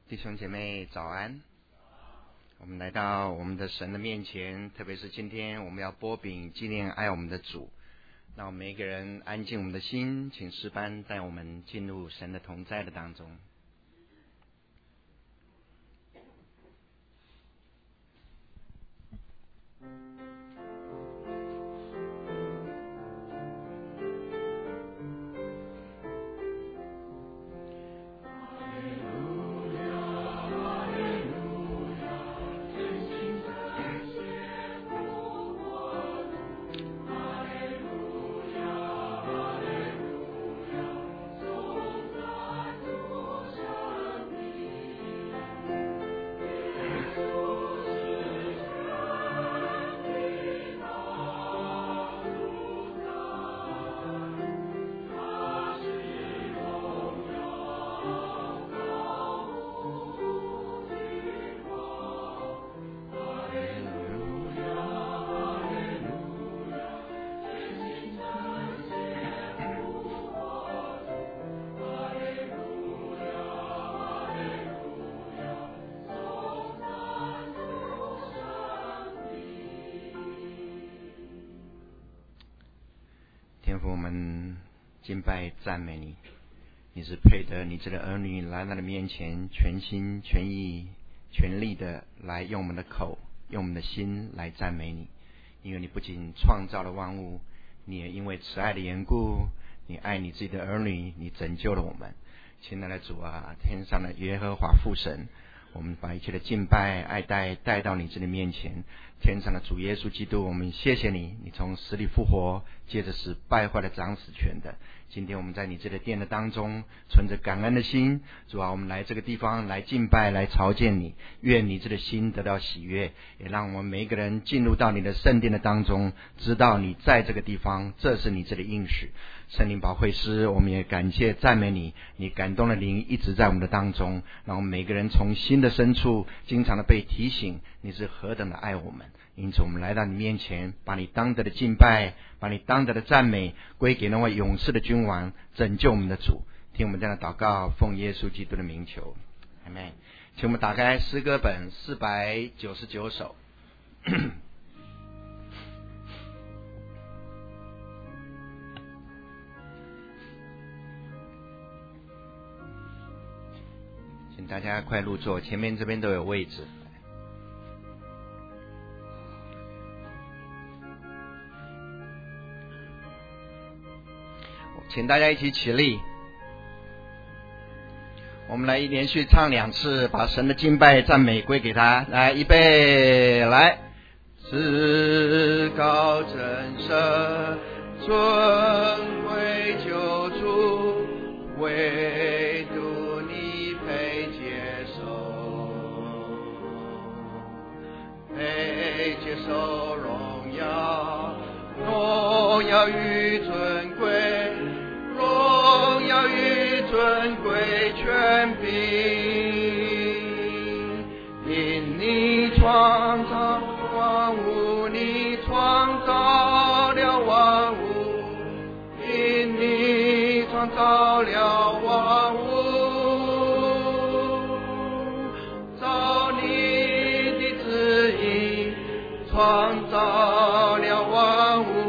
弟兄姐妹早安，我们来到我们的神的面前，特别是今天我们要擘饼纪念爱我们的主。让我们每一个人安静我们的心，请诗班带我们进入神的同在的当中。天父，我们敬拜赞美你，你是配得你这个儿女来到你的面前，全心全意全力的来用我们的口用我们的心来赞美你。因为你不仅创造了万物，你也因为慈爱的缘故，你爱你自己的儿女，你拯救了我们。亲爱的主啊，天上的耶和华父神，我们把一切的敬拜爱戴带到你这里面前。天上的主耶稣基督，我们谢谢你，你从死里复活，接着是败坏了掌死权的。今天我们在你这个殿的当中，存着感恩的心，主啊，我们来这个地方来敬拜，来朝见你，愿你这个心得到喜悦，也让我们每一个人进入到你的圣殿的当中，知道你在这个地方，这是你这里应许。圣灵保惠师，我们也感谢赞美你，你感动的灵一直在我们的当中，让我们每个人从心的深处经常的被提醒你是何等的爱我们。因此我们来到你面前，把你当得的敬拜，把你当得的赞美归给那位勇士的君王，拯救我们的主。听我们这样的祷告，奉耶稣基督的名求，阿们。请我们打开诗歌本499首。请大家快入座，前面这边都有位置。请大家一起起立，我们来连续唱2次，把神的敬拜赞美归给他。来，预备，来。至高真神，尊贵救主，唯独你配接受，配接受荣耀，荣耀与尊贵，荣耀与尊贵权柄，因你创造万物，你创造了万物，因你创造了万物，照你的旨意创造了万物，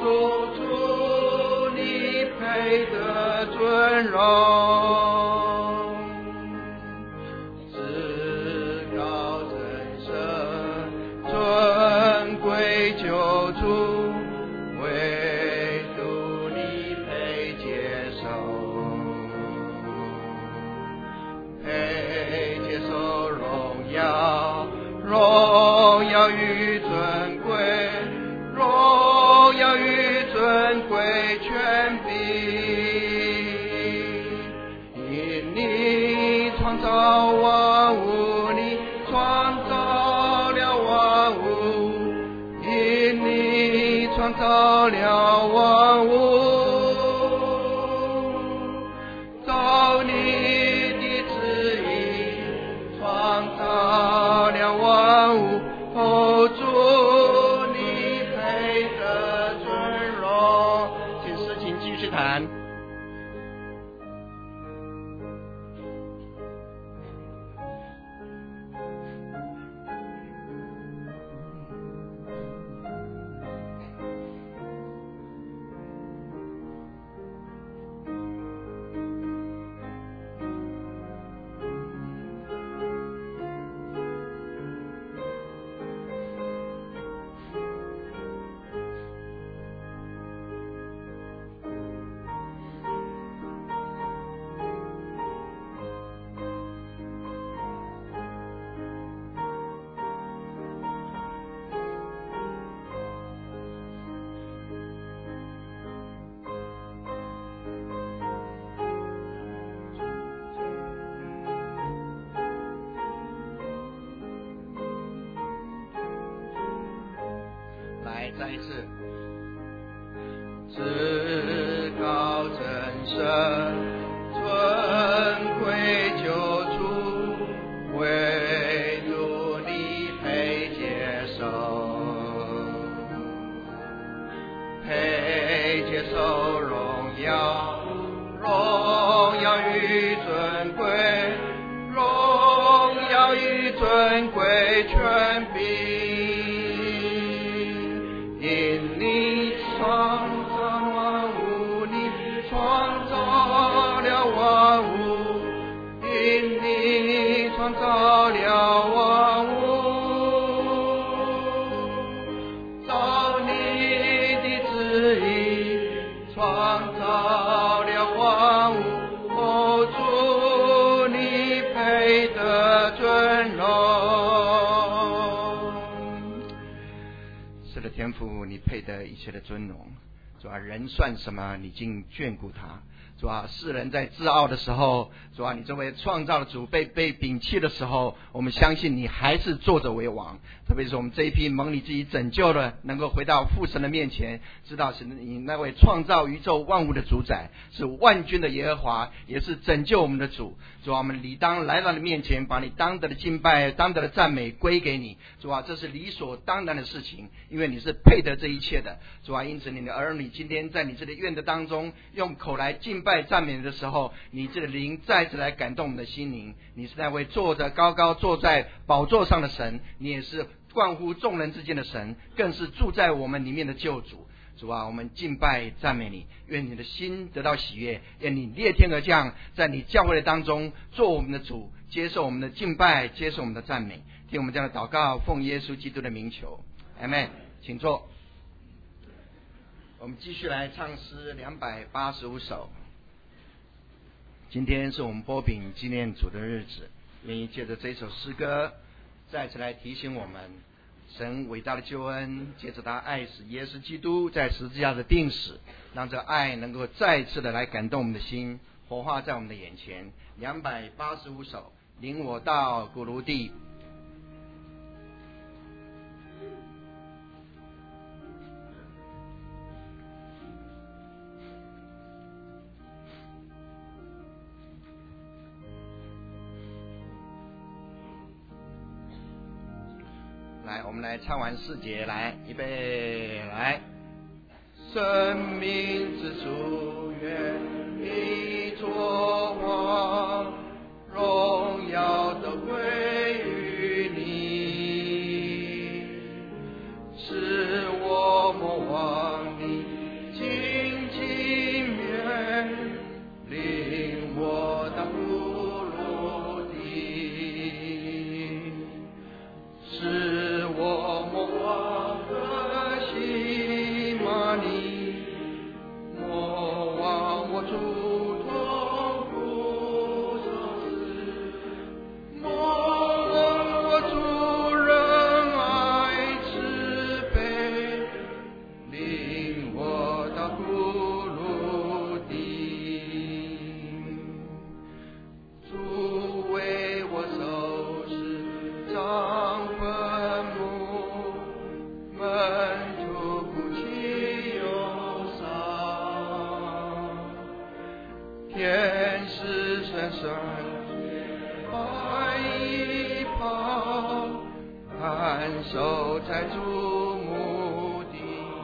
主你配得尊荣。造了万物，照你的旨意创造了万物，哦，主你配得尊荣。请诗情继续弹。 再一次。至高真神，尊贵救主，唯独你配接受，配接受荣耀，荣耀与尊贵，荣耀与尊贵权柄，因你创造万物，你创造了万物，因你创造了万物，照你的旨意创造了万物，哦，主你配得尊荣。是的，天父，你配得一切的尊荣。主啊，人算什么？你竟眷顾他。主啊，世人在自傲的时候，主啊，你作为创造的主被摒弃的时候，我们相信你还是坐着为王。特别是我们这一批蒙你自己拯救的，能够回到父神的面前，知道是你那位创造宇宙万物的主宰，是万军的耶和华，也是拯救我们的主。主啊，我们理当来到你面前，把你当得的敬拜、当得的赞美归给你。主啊，这是理所当然的事情，因为你是配得这一切的。主啊，因此你的儿女今天在你这里院的当中，用口来敬拜赞美的时候，你这个灵再次来感动我们的心灵。你是那位坐着高高坐在宝座上的神，你也是冠乎众人之间的神，更是住在我们里面的救主。主啊，我们敬拜赞美你，愿你的心得到喜悦，愿你裂天而降，在你教会的当中做我们的主，接受我们的敬拜，接受我们的赞美。听我们这样的祷告，奉耶稣基督的名求，阿们。请坐。我们继续来唱诗285首。今天是我们波饼纪念主的日子，愿意借着这首诗歌再次来提醒我们神伟大的救恩，借着他爱死耶稣基督在十字架的定死，让这爱能够再次的来感动我们的心，活化在我们的眼前。285首，领我到古卢地。来，我们来唱完4节，来，预备，来。生命之主，愿你作王，荣耀都归于你，使我们往你荆棘面，领我到古卢地，使我们往河西马尼，莫忘我主痛苦所赐，莫忘我主仁爱慈悲，领我到古卢地，主为我收拾脏坟墓，门徒哭泣忧伤，天使身上白衣袍，看守在主墓地，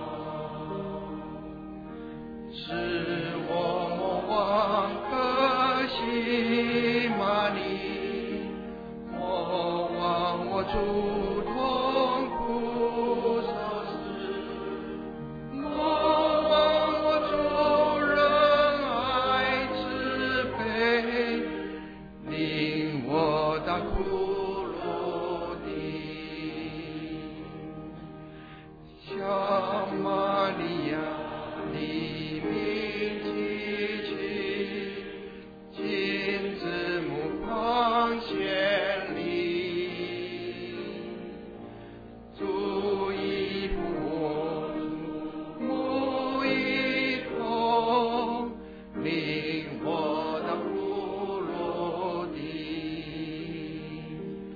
使我们往河西马尼，莫忘我主痛苦所施，莫忘我主仁爱慈悲，领我到古卢地，小玛利亚黎明提起，金子木旁显立，主已复活，木已空，领我到古卢地，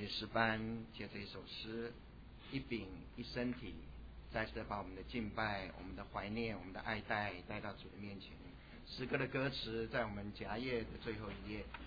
的诗班，借这一首诗，一饼一身体，再次的把我们的敬拜、我们的怀念、我们的爱戴带到主的面前。诗歌的歌词在我们夹页的最后一页。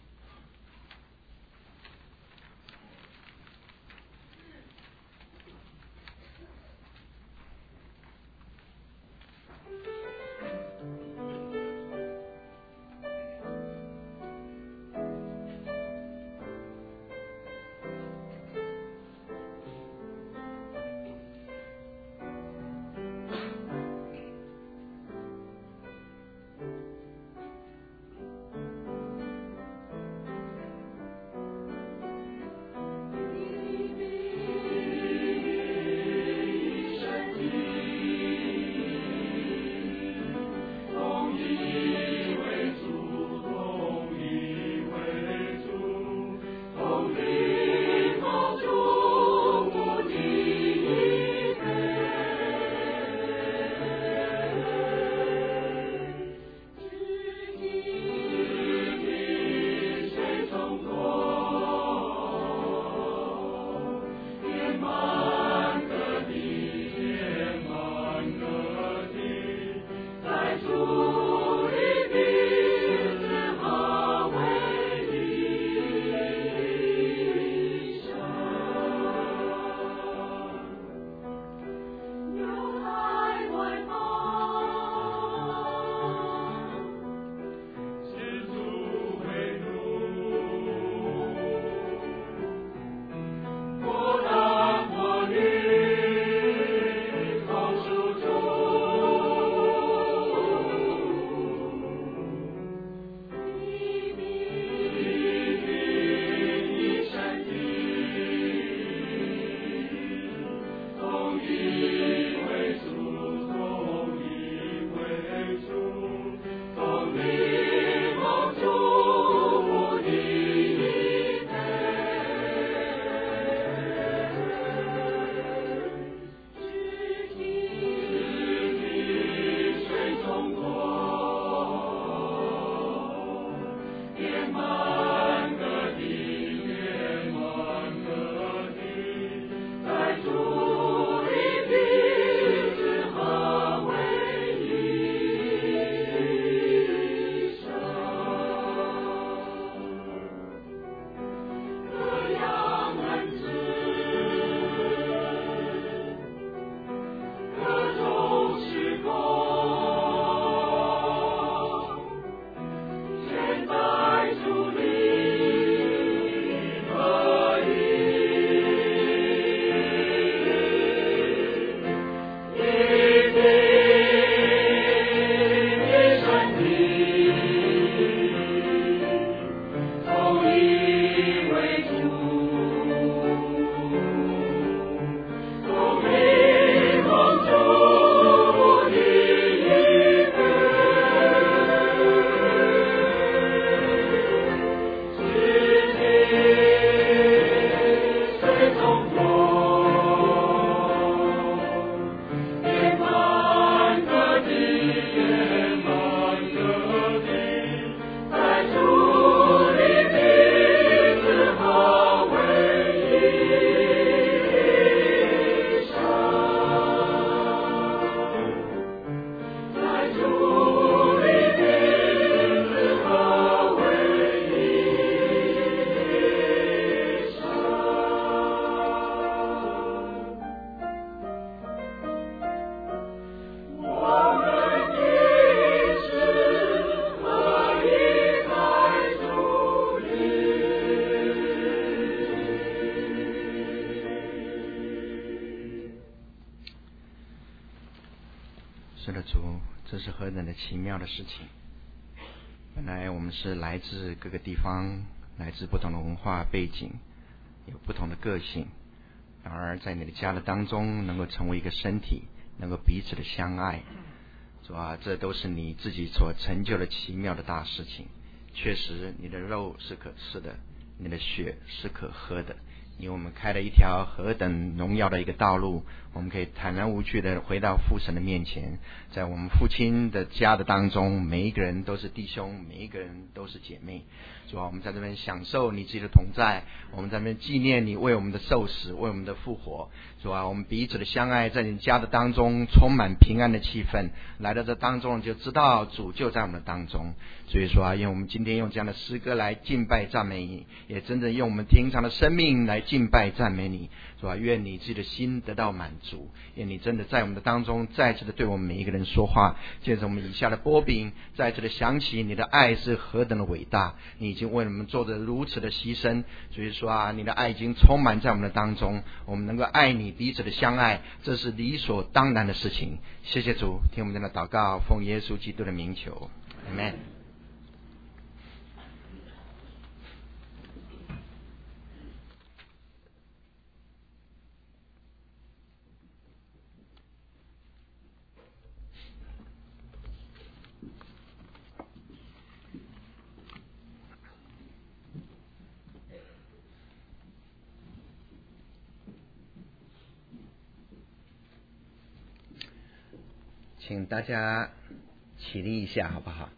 是的，主，这是何等的奇妙的事情！本来我们是来自各个地方，来自不同的文化背景，有不同的个性，然而在你的家的当中，能够成为一个身体，能够彼此的相爱。主啊，这都是你自己所成就的奇妙的大事情。确实，你的肉是可吃的，你的血是可喝的， 因为我们开了一条何等荣耀的一个道路，我们可以坦然无惧的回到父神的面前。在我们父亲的家的当中，每一个人都是弟兄，每一个人都是姐妹。主啊，我们在这边享受你自己的同在，我们在这边纪念你为我们的受死，为我们的复活。主啊，我们彼此的相爱，在你家的当中充满平安的气氛。来到这当中就知道主就在我们的当中。所以说啊，愿我们今天用这样的诗歌来敬拜赞美你，也真正用我们平常的生命来敬拜赞美你。主啊，愿你自己的心得到满足，愿你真的在我们的当中再次的对我们每一个人说话。借着我们以下的波饼，再次的想起你的爱是何等的伟大，你已经为我们做着如此的牺牲。所以说啊，你的爱已经充满在我们的当中，我们能够爱你，彼此的相爱，这是理所当然的事情。谢谢主，听我们的祷告，奉耶稣基督的名求，阿们。请大家起立一下好不好？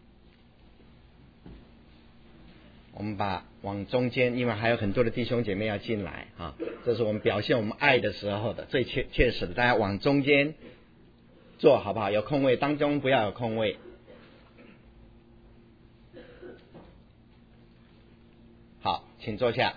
我们往中间，因为还有很多的弟兄姐妹要进来啊，这是我们表现我们爱的时候的最确实的。大家往中间坐好不好？有空位，当中不要有空位。好，请坐下。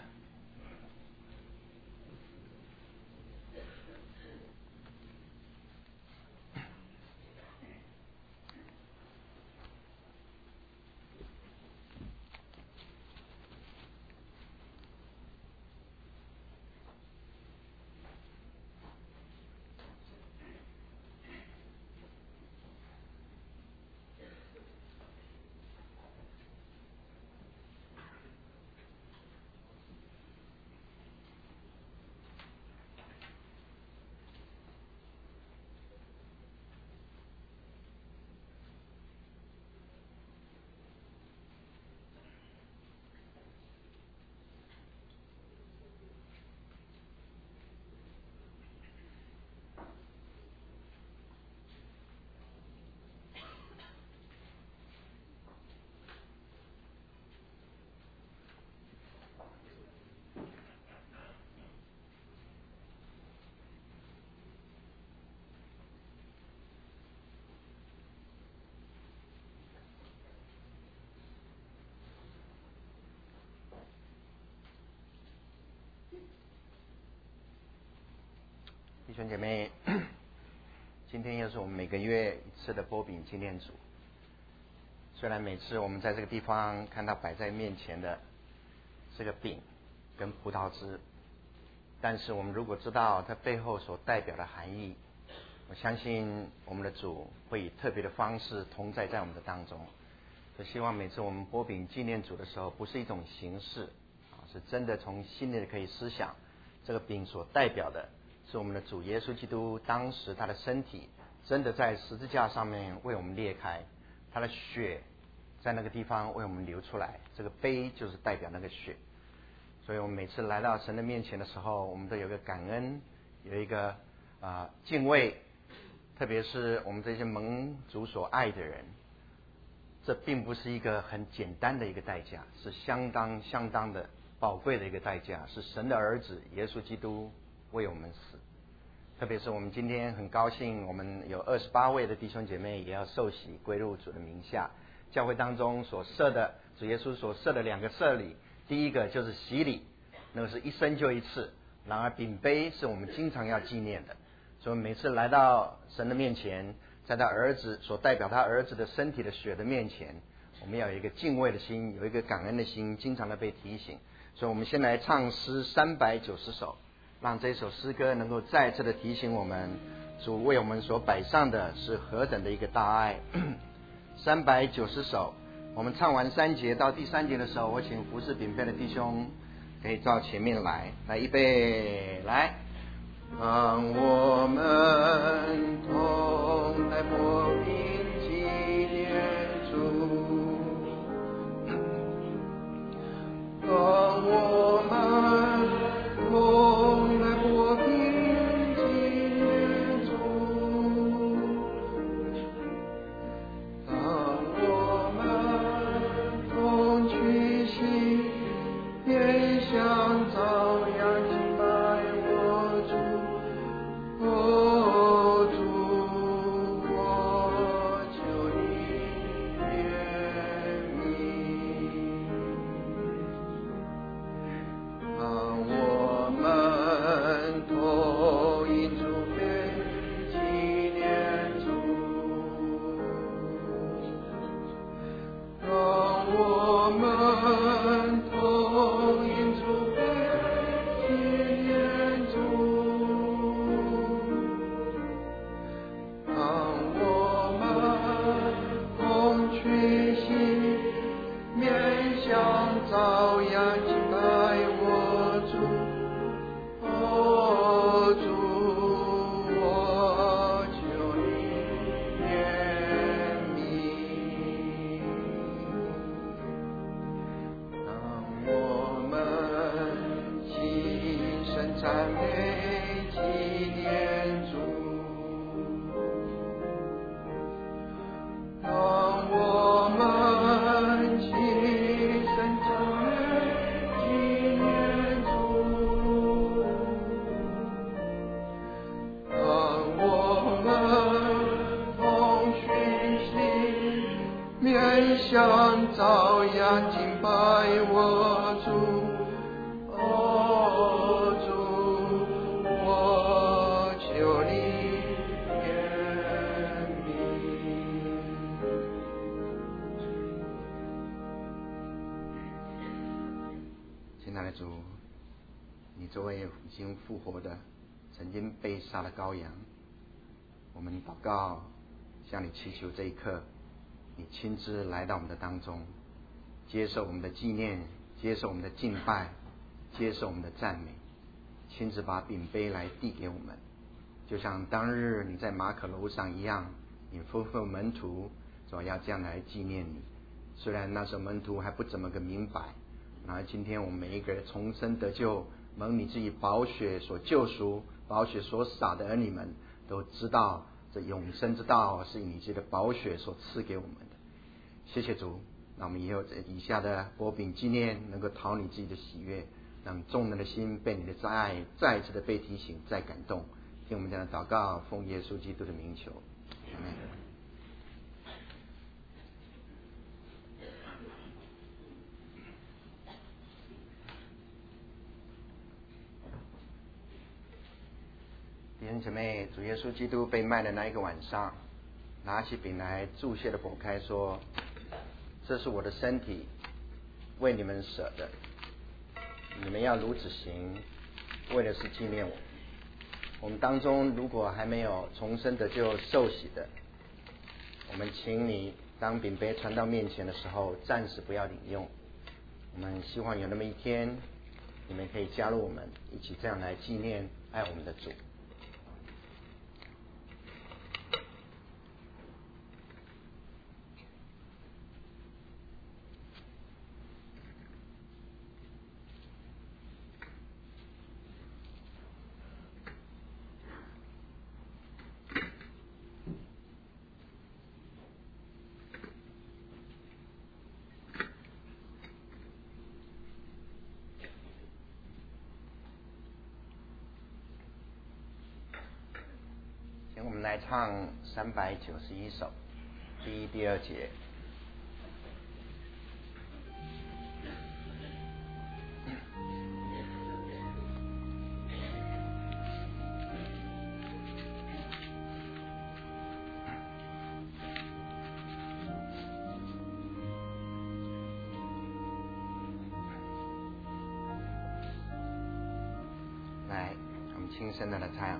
弟兄姐妹，今天又是我们每个月一次的波饼纪念组。虽然每次我们在这个地方看到摆在面前的这个饼跟葡萄汁，但是我们如果知道它背后所代表的含义，我相信我们的主会以特别的方式同在我们的当中。所以希望每次我们波饼纪念组的时候，不是一种形式是真的从心里可以思想这个饼所代表的是我们的主耶稣基督，当时他的身体真的在十字架上面为我们裂开，他的血在那个地方为我们流出来，这个杯就是代表那个血。所以我们每次来到神的面前的时候，我们都有一个感恩，有一个敬畏，特别是我们这些蒙主所爱的人，这并不是一个很简单的一个代价，是相当的宝贵的一个代价，是神的儿子耶稣基督为我们死。特别是我们今天很高兴，我们有28位的弟兄姐妹也要受洗归入主的名下。教会当中所设的主耶稣所设的2个设礼，第一个就是洗礼，那个是一生就一次，然而饼杯是我们经常要纪念的。所以每次来到神的面前，在他儿子所代表他儿子的身体的血的面前，我们要有一个敬畏的心，有一个感恩的心，经常的被提醒。所以我们先来唱诗390首，让这首诗歌能够再次的提醒我们，主为我们所摆上的是何等的一个大爱。390首，我们唱完3节到第3节的时候，我请服侍饼杯的弟兄可以到前面来预备，来，让我们同来波饼纪念主，让我们同像朝阳敬拜我主，哦主，我求你怜悯。亲爱的主，你作为已经复活的、曾经被杀的羔羊，我们祷告，向你祈求这一刻，你亲自来到我们的当中，接受我们的纪念，接受我们的敬拜，接受我们的赞美，亲自把饼杯来递给我们，就像当日你在马可楼上一样，你吩咐门徒说要这样来纪念你。虽然那时候门徒还不怎么个明白，然后今天我们每一个人重生得救，蒙你自己宝血所救赎，宝血所洒的儿女们都知道，这永生之道是你自己的宝血所赐给我们的。谢谢主，那我们以后以下的薄饼纪念能够讨你自己的喜悦，让众人的心被你的爱再一次的被提醒，再感动。听我们这样的祷告，奉耶稣基督的名求，阿们。弟兄姐妹，主耶稣基督被卖的那一个晚上，拿起饼来祝谢的擘开说，这是我的身体，为你们舍的，你们要如此行，为的是纪念我。我们当中如果还没有重生得救受洗的，我们请你当饼杯传到面前的时候，暂时不要领用。我们希望有那么一天，你们可以加入我们，一起这样来纪念爱我们的主。我们来唱391首，第一、第二节。来，我们轻声的来唱。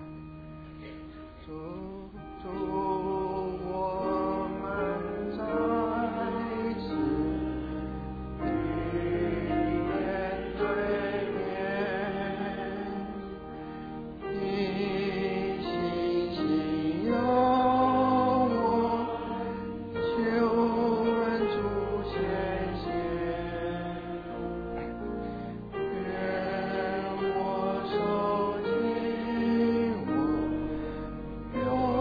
我们在此面对面，你信心有我，求恩主显现，愿我受尽我。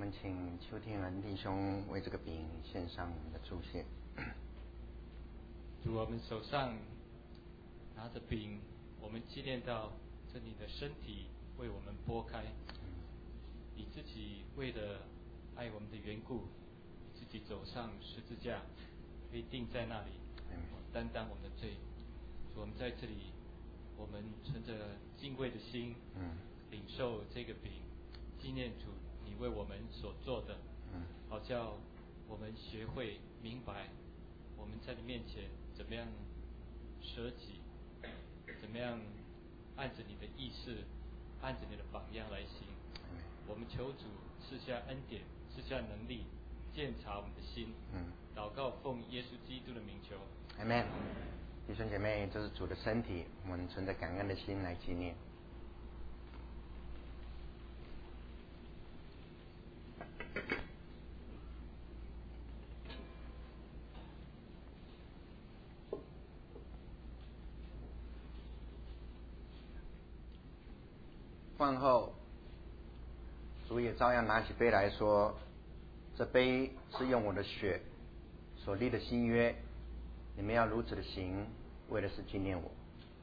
们请邱天恩弟兄为这个饼献上我们的祝谢。 主，我们手上拿着饼，我们纪念到这你的身体为我们拨开，你自己为了爱我们的缘故，自己走上十字架，被钉在那里，担当我们的罪。主，我们在这里，我们存着敬畏的心，领受这个饼，纪念主你为我们所做的，好叫我们学会明白，我们在你面前怎么样舍己，怎么样按着你的意思，按着你的榜样来行。我们求主赐下恩典，赐下能力，鉴察我们的心。祷告奉耶稣基督的名求。 Amen。弟兄姐妹，这是主的身体，我们存着感恩的心来纪念。饭后，主也照样拿起杯来说：“这杯是用我的血所立的新约，你们要如此的行，为的是纪念我。”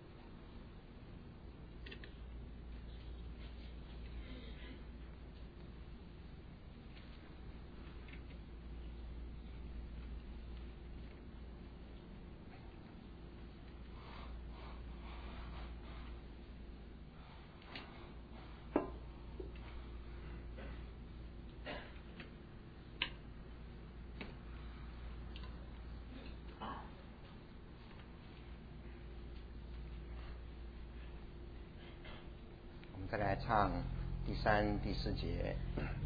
再来唱第3、第4节。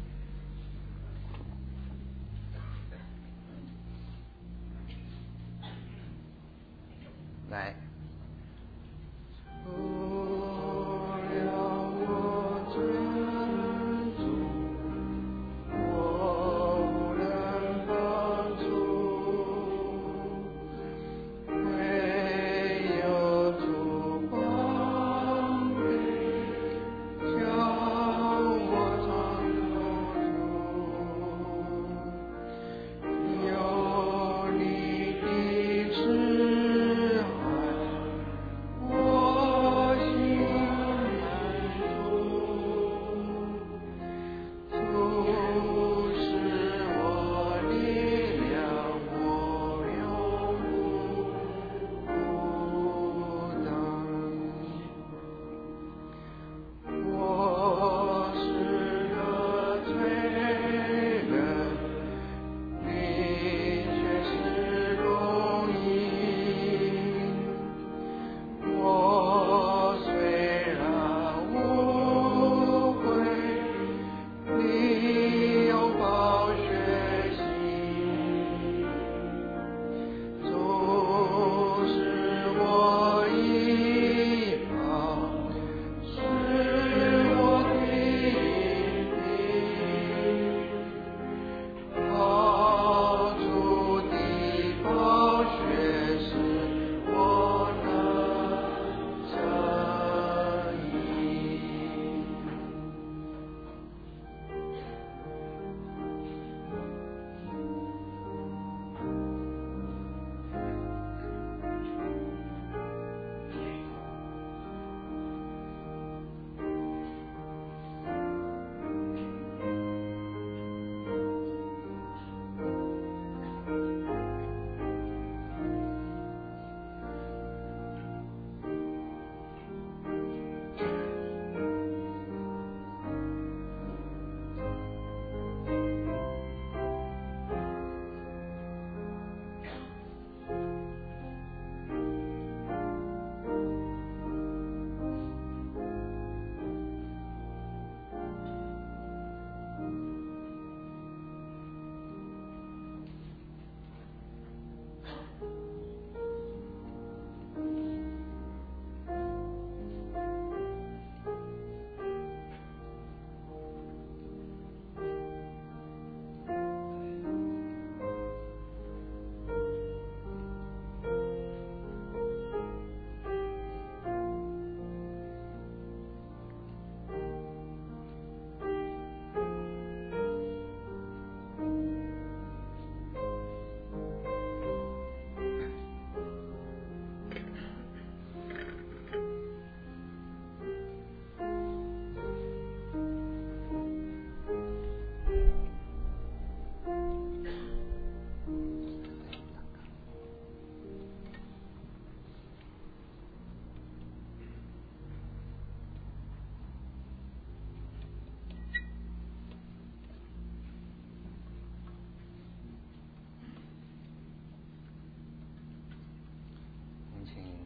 来。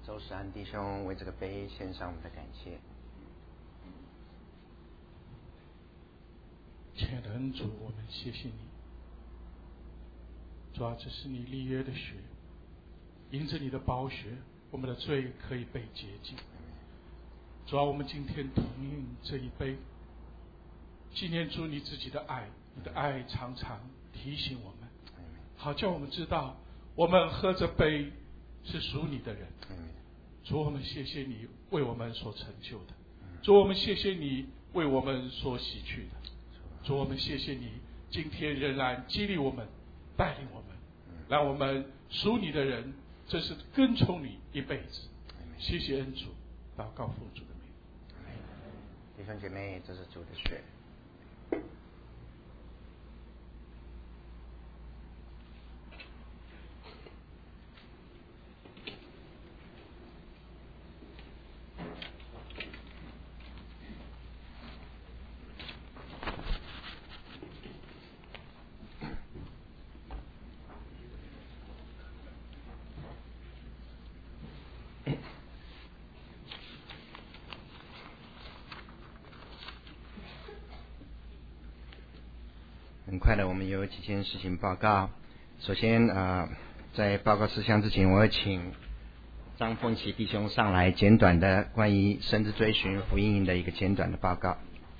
周世安弟兄为这个杯献上我们的感谢。 亲爱的恩主，我们谢谢你。主啊，这是你立约的血，因着你的宝血，我们的罪可以被洁净。主啊，我们今天同饮这一杯，纪念主你自己的爱，你的爱常常提醒我们，好叫我们知道我们喝这杯是属你的人。主，我们谢谢你为我们所成就的，主，我们谢谢你为我们所洗去的，主，我们谢谢你今天仍然激励我们，带领我们，让我们属你的人这是跟从你一辈子。谢谢恩主，祷告奉主的名。 弟兄姐妹，这是主的血。很快的，我们有几件事情报告。首先在报告事项之前，我要请张凤琪弟兄上来简短的关于神之追寻福音营的一个简短的报告。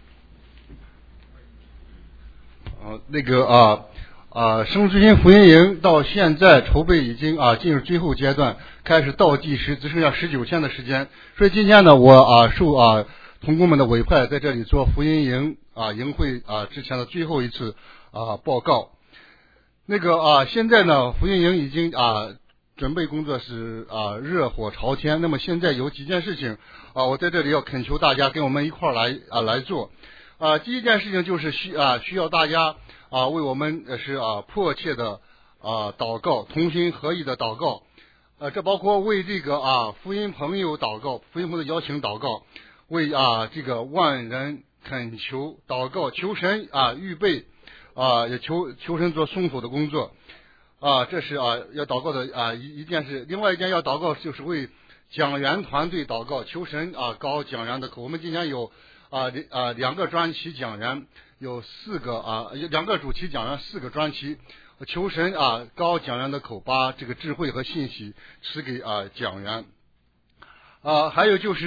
生之心福音营到现在筹备已经进入最后阶段，开始倒计时，只剩下19天的时间。所以今天呢，我受同工们的委派，在这里做福音营营会之前的最后一次报告。现在呢，福音营已经准备工作是热火朝天。那么现在有几件事情我在这里要恳求大家跟我们一块儿来做。第一件事情就是需要大家为我们是迫切的祷告，同心合意的祷告。这包括为这个福音朋友祷告，福音朋友邀请祷告，为这个万人恳求祷告，求神预备也求神做松口的工作这是要祷告的一件事。另外一件要祷告就是为讲员团队祷告，求神高讲员的口。我们今年有2个专题讲员，有4个2个主题讲员，4个专题，求神高讲员的口，把这个智慧和信息赐给讲员。还有就是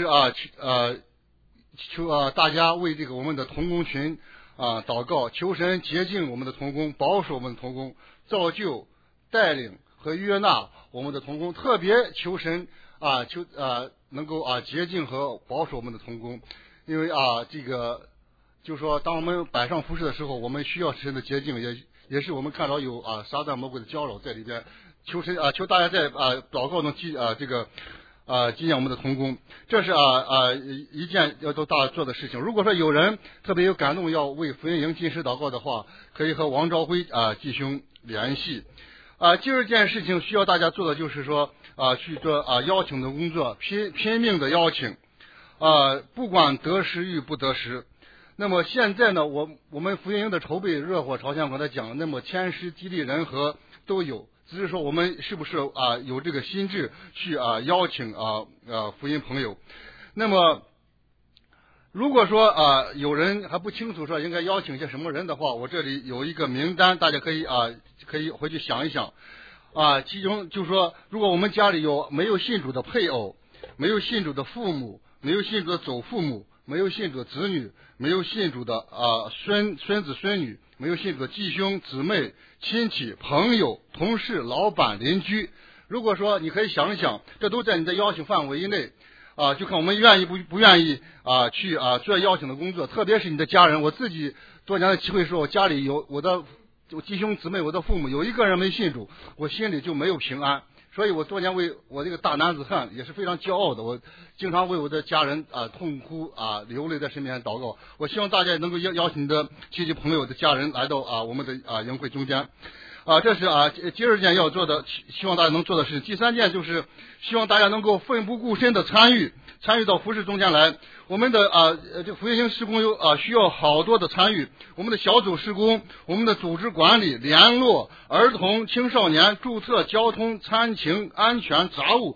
求大家为这个我们的同工群祷告，求神洁净我们的同工，保守我们的同工，造就带领和约纳我们的同工，特别求神能够洁净和保守我们的同工。因为这个就是说，当我们摆上服饰的时候，我们需要神的洁净，也是我们看到有撒旦魔鬼的搅扰在里边。求神求大家在祷告中纪念我们的同工，这是一件要都大家做的事情。如果说有人特别有感动要为福音营进食祷告的话，可以和王昭辉弟兄联系。第二件事情需要大家做的就是说去做邀请的工作，拼命的邀请。不管得时与不得时。那么现在呢，我们福音营的筹备热火朝天，刚才讲，那么天时地利人和都有，只是说我们是不是有这个心智去邀请福音朋友。那么如果说有人还不清楚说应该邀请一些什么人的话，我这里有一个名单，大家可以回去想一想其中就是说，如果我们家里有没有信主的配偶，没有信主的父母，没有信主的祖父母，没有信主的子女，没有信主的孙子孙女，没有信主的弟兄姊妹、亲戚朋友、同事、老板、邻居，如果说你可以想一想，这都在你的邀请范围以内就看我们愿意不愿意去做邀请的工作。特别是你的家人，我自己多年的机会说，我家里有我的弟兄姊妹，我的父母有一个人没信主，我心里就没有平安。所以我多年为我这个大男子汉也是非常骄傲的，我经常为我的家人痛哭流泪，在身边祷告。我希望大家能够邀请你的亲戚朋友的家人来到我们的营会中间这是第二件要做的，希望大家能做的事情。第三件就是希望大家能够奋不顾身的参与到服事中间来。我们的这福音营事工需要好多的参与，我们的小组事工，我们的组织管理、联络、儿童、青少年、注册、交通、餐勤、安全、杂物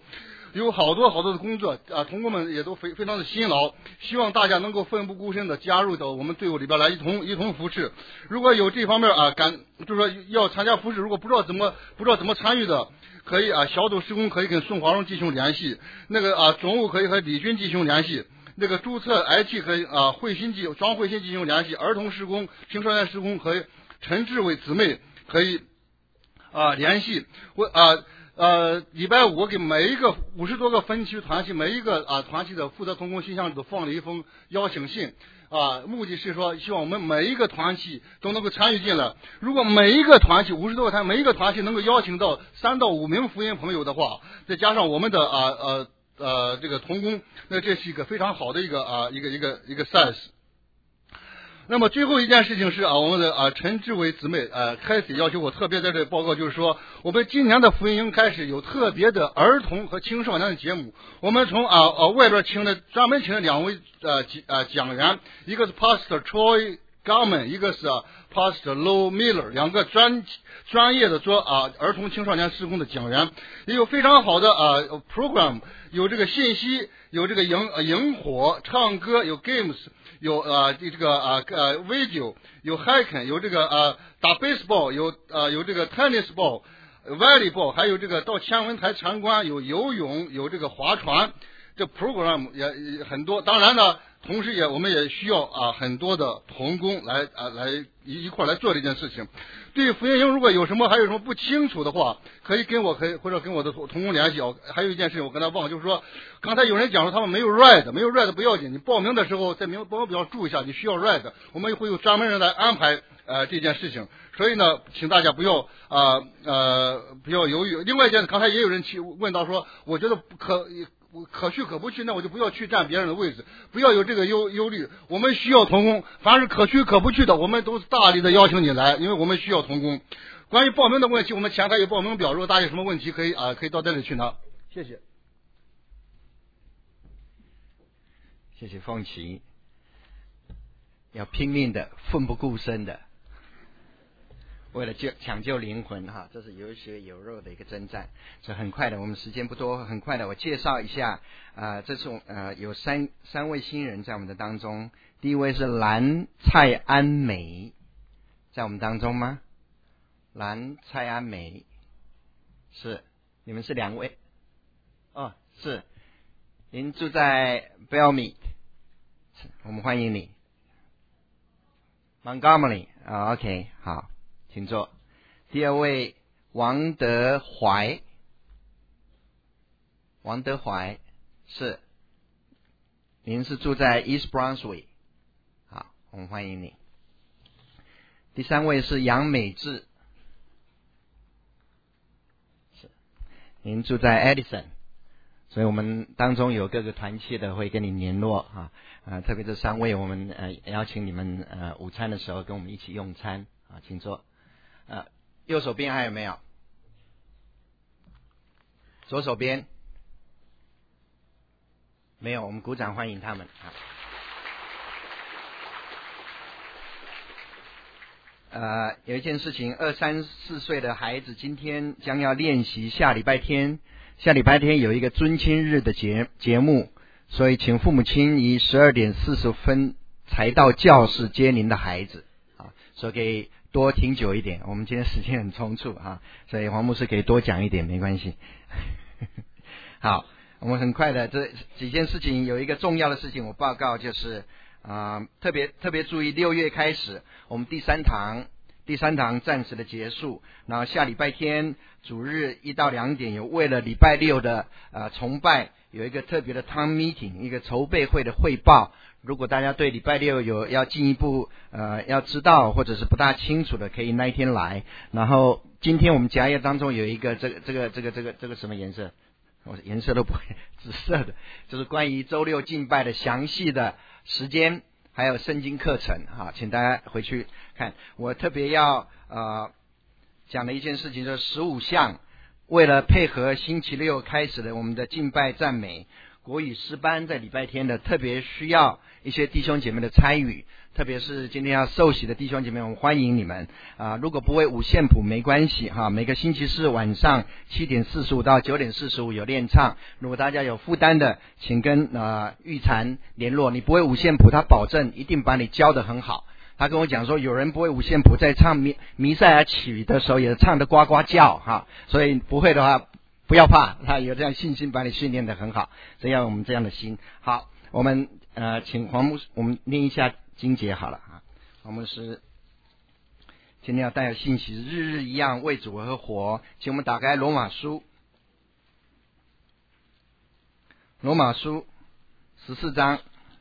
有好多的工作啊，同工们也都非常的辛劳，希望大家能够奋不顾身的加入到我们队伍里边来，一同服侍。如果有这方面啊就是说要参加服侍，如果不知道怎么参与的，可以啊，小组施工可以跟宋华荣弟兄联系，那个啊总务可以和李军弟兄联系，那个注册 IT 和庄慧欣弟兄联系，儿童施工、青少年施工和陈志伟姊妹可以联系。礼拜五我给每一个50多个分区团体，每一个团体的负责同工信箱里都放了一封邀请信。目的是说，希望我们每一个团体都能够参与进来。如果每一个团体50多个每一个团体能够邀请到3到5名福音朋友的话，再加上我们的这个同工，那这是一个非常好的一个size。那么最后一件事情是我们的陈志伟姊妹开始要求我特别在这报告，就是说我们今年的福音营开始有特别的儿童和青少年的节目。我们从外边专门请了2位讲员，一个是 Pastor Troy Garman， 一个是Pastor Low Miller， 2个专业的做儿童青少年施工的讲员，也有非常好的program， 有这个信息，有这个萤火唱歌，有 games， 有这个video， 有 hiking， 有这个打 baseball， 有这个 tennis ball，volleyball， 还有这个到天文台参观，有游泳，有这个划船，这 program 也很多。当然呢，同时我们也需要很多的同工来一块来做这件事情。对于福音营如果还有什么不清楚的话，可以跟我或者跟我的同工联系。还有一件事情我跟他忘了，就是说刚才有人讲说他们没有 ride 不要紧，你报名的时候在报名表注一下你需要 ride， 我们会有专门人来安排这件事情。所以呢，请大家不要犹豫。另外一件，刚才也有人问到说，我觉得可去可不去，那我就不要去占别人的位置，不要有这个忧虑。我们需要同工，凡是可去可不去的，我们都大力的邀请你来，因为我们需要同工。关于报名的问题，我们前台有报名表，如果大家有什么问题，可以到这里去拿。谢谢。 谢谢凤琪，要拼命的、奋不顾身的，为了抢救灵魂哈，这是有血有肉的一个征战。所以很快的，我们时间不多，很快的我介绍一下这次有三位新人在我们的当中。第一位是蓝蔡安美，在我们当中吗？蓝蔡安美是，你们是2位是，您住在 Belmead， 我们欢迎你。Montgomery OK 好，请坐。第2位王德怀是，您是住在 East Brunswick， 好，我们欢迎你。第3位是杨美智，是，您住在 Edison， 所以我们当中有各个团契的会跟你联络特别这3位我们邀请你们午餐的时候跟我们一起用餐请坐。右手边还有没有？左手边没有，我们鼓掌欢迎他们。有一件事情，2、3、4岁的孩子今天将要练习下礼拜天有一个尊亲日的节目，所以请父母亲以12点40分才到教室接您的孩子所以可以多听久一点，我们今天时间很匆促所以黄牧师可以多讲一点没关系好，我们很快的这几件事情，有一个重要的事情我报告，就是特别注意，6月开始我们第三堂暂时的结束，然后下礼拜天主日1到2点有为了礼拜6的崇拜有一个特别的 town meeting， 一个筹备会的汇报。如果大家对礼拜6有要进一步要知道或者是不大清楚的，可以那一天来。然后今天我们夹页当中有一个这个什么颜色？我颜色都不会，紫色的，就是关于周6敬拜的详细的时间还有圣经课程请大家回去看。我特别要讲的一件事情就是15项，为了配合星期6开始的我们的敬拜赞美， 国语诗班在礼拜天的，特别需要一些弟兄姐妹的参与，特别是今天要受洗的弟兄姐妹，我们欢迎你们如果不会五线谱没关系每个星期四晚上7点45到9点45有练唱，如果大家有负担的，请跟玉婵联络。你不会五线谱，他保证一定把你教得很好。他跟我讲说，有人不会五线谱，在唱弥赛亚曲的时候也唱得呱呱叫所以不会的话不要怕，他有这样信心把你训练得很好，这样我们这样的心。好，我们请黄牧师，我们念一下经节好了黄牧师今天要带有信息，日日一样为主而活，请我们打开罗马书14章，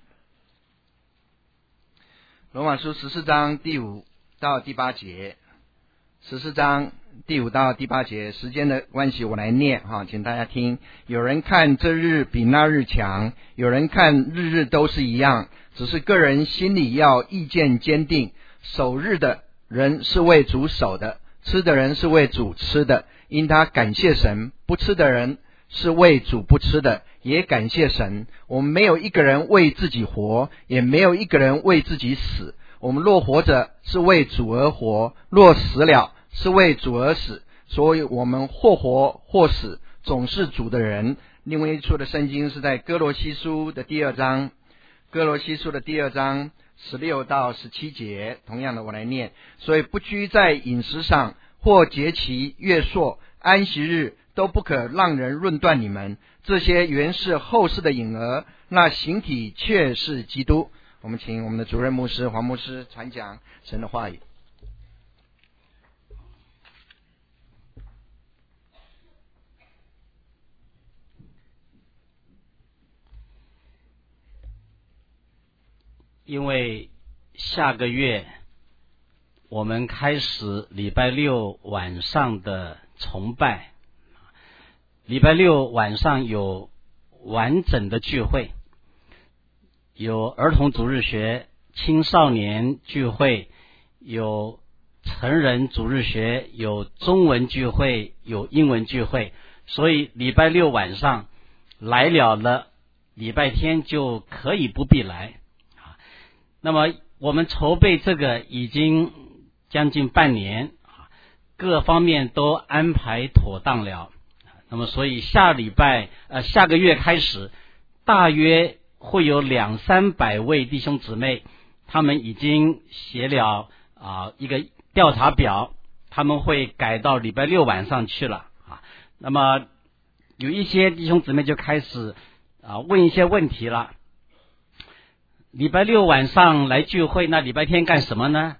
罗马书14章第5到第8节，14章第5到第8节，时间的关系我来念请大家听。有人看这日比那日强，有人看日日都是一样，只是个人心里要意见坚定。守日的人是为主守的，吃的人是为主吃的，因他感谢神；不吃的人是为主不吃的，也感谢神。我们没有一个人为自己活，也没有一个人为自己死。我们若活着是为主而活，若死了是为主而死，所以我们或活或死，总是主的人。另外一处的圣经是在哥罗西书的第2章16到17节，同样的我来念。所以不拘在饮食上，或节期、月朔、安息日，都不可让人论断你们，这些原是后世的影儿，那形体却是基督。我们请我们的主任牧师黄牧师传讲神的话语。 因为下个月我们开始礼拜六晚上的崇拜，礼拜六晚上有完整的聚会，有儿童主日学、青少年聚会，有成人主日学，有中文聚会，有英文聚会，所以礼拜六晚上来了，礼拜天就可以不必来。那么我们筹备这个已经将近半年，各方面都安排妥当了。那么所以下个月开始，大约会有200-300位弟兄姊妹，他们已经写了一个调查表，他们会改到礼拜六晚上去了那么有一些弟兄姊妹就开始问一些问题了。礼拜六晚上来聚会，那礼拜天干什么呢？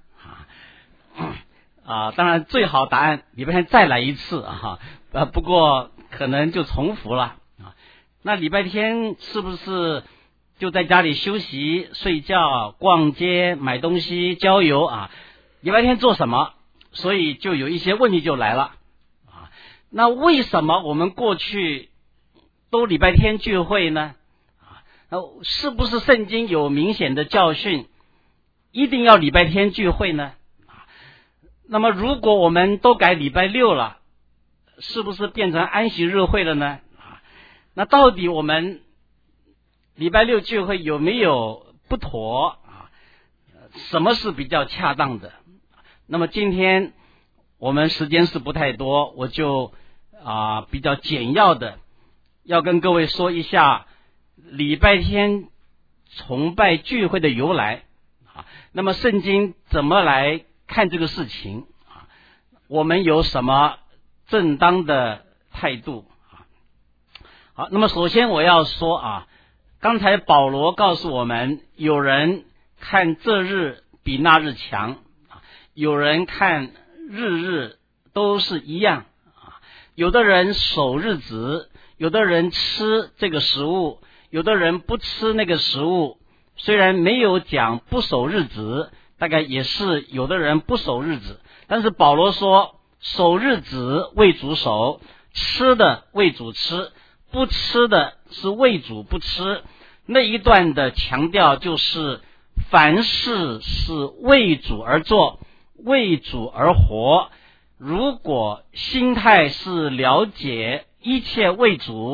当然最好答案礼拜天再来一次不过可能就重复了那礼拜天是不是就在家里休息、睡觉、逛街、买东西、郊游礼拜天做什么？所以就有一些问题就来了那为什么我们过去都礼拜天聚会呢？是不是圣经有明显的教训一定要礼拜天聚会呢？那么如果我们都改礼拜六了，是不是变成安息日会了呢？那到底我们礼拜六聚会有没有不妥什么是比较恰当的？那么今天我们时间是不太多，我就比较简要的要跟各位说一下礼拜天崇拜聚会的由来那么圣经怎么来看这个事情我们有什么正当的态度好，那么首先我要说刚才保罗告诉我们，有人看这日比那日强有人看日日都是一样有的人守日子，有的人吃这个食物，有的人不吃那个食物，虽然没有讲不守日子，大概也是有的人不守日子，但是保罗说守日子为主守，吃的为主吃，不吃的是为主不吃。那一段的强调就是凡事是为主而做，为主而活。如果心态是了解一切为主，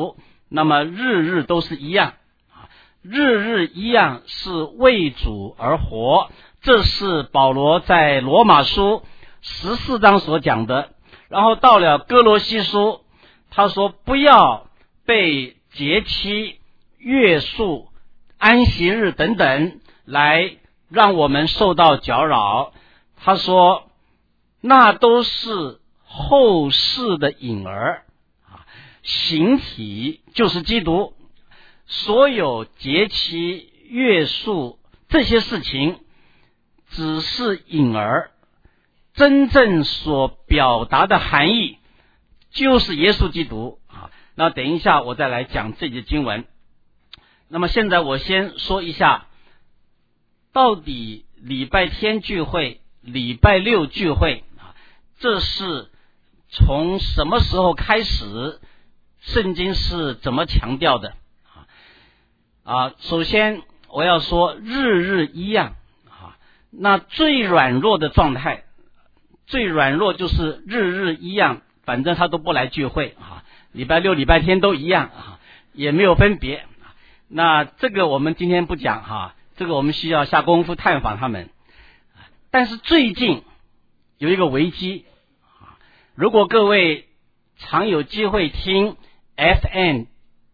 那么日日都是一样，日日一样是为主而活，这是保罗在罗马书14章所讲的。然后到了哥罗西书，他说不要被节期、月数、安息日等等来让我们受到搅扰。他说那都是后世的影儿，形体就是基督。所有节期、月数这些事情只是影儿，真正所表达的含义就是耶稣基督。那等一下我再来讲这节经文。那么现在我先说一下，到底礼拜天聚会、礼拜六聚会，这是从什么时候开始，圣经是怎么强调的？首先我要说日日一样，那最软弱的状态，最软弱就是日日一样，反正他都不来聚会，礼拜六礼拜天都一样，也没有分别。那这个我们今天不讲，这个我们需要下功夫探访他们。但是最近有一个危机，如果各位常有机会听 FM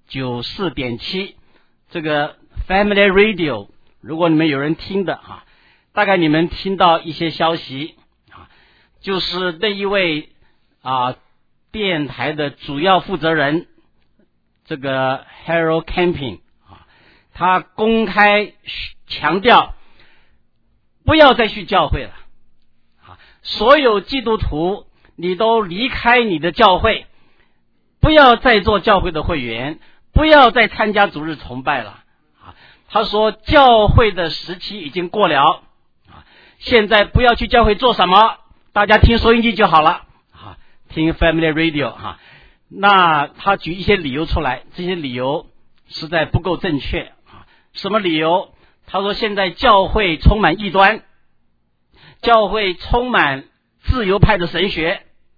94.7这个 Family Radio， 如果你们有人听的，大概你们听到一些消息，就是那一位电台的主要负责人，这个 Harold Camping， 他公开强调不要再去教会了，所有基督徒你都离开你的教会，不要再做教会的会员，不要再参加主日崇拜了。他说教会的时期已经过了，现在不要去教会做什么，大家听收音机就好了，听 Family Radio。 那他举一些理由出来，这些理由实在不够正确。什么理由？他说现在教会充满异端，教会充满自由派的神学，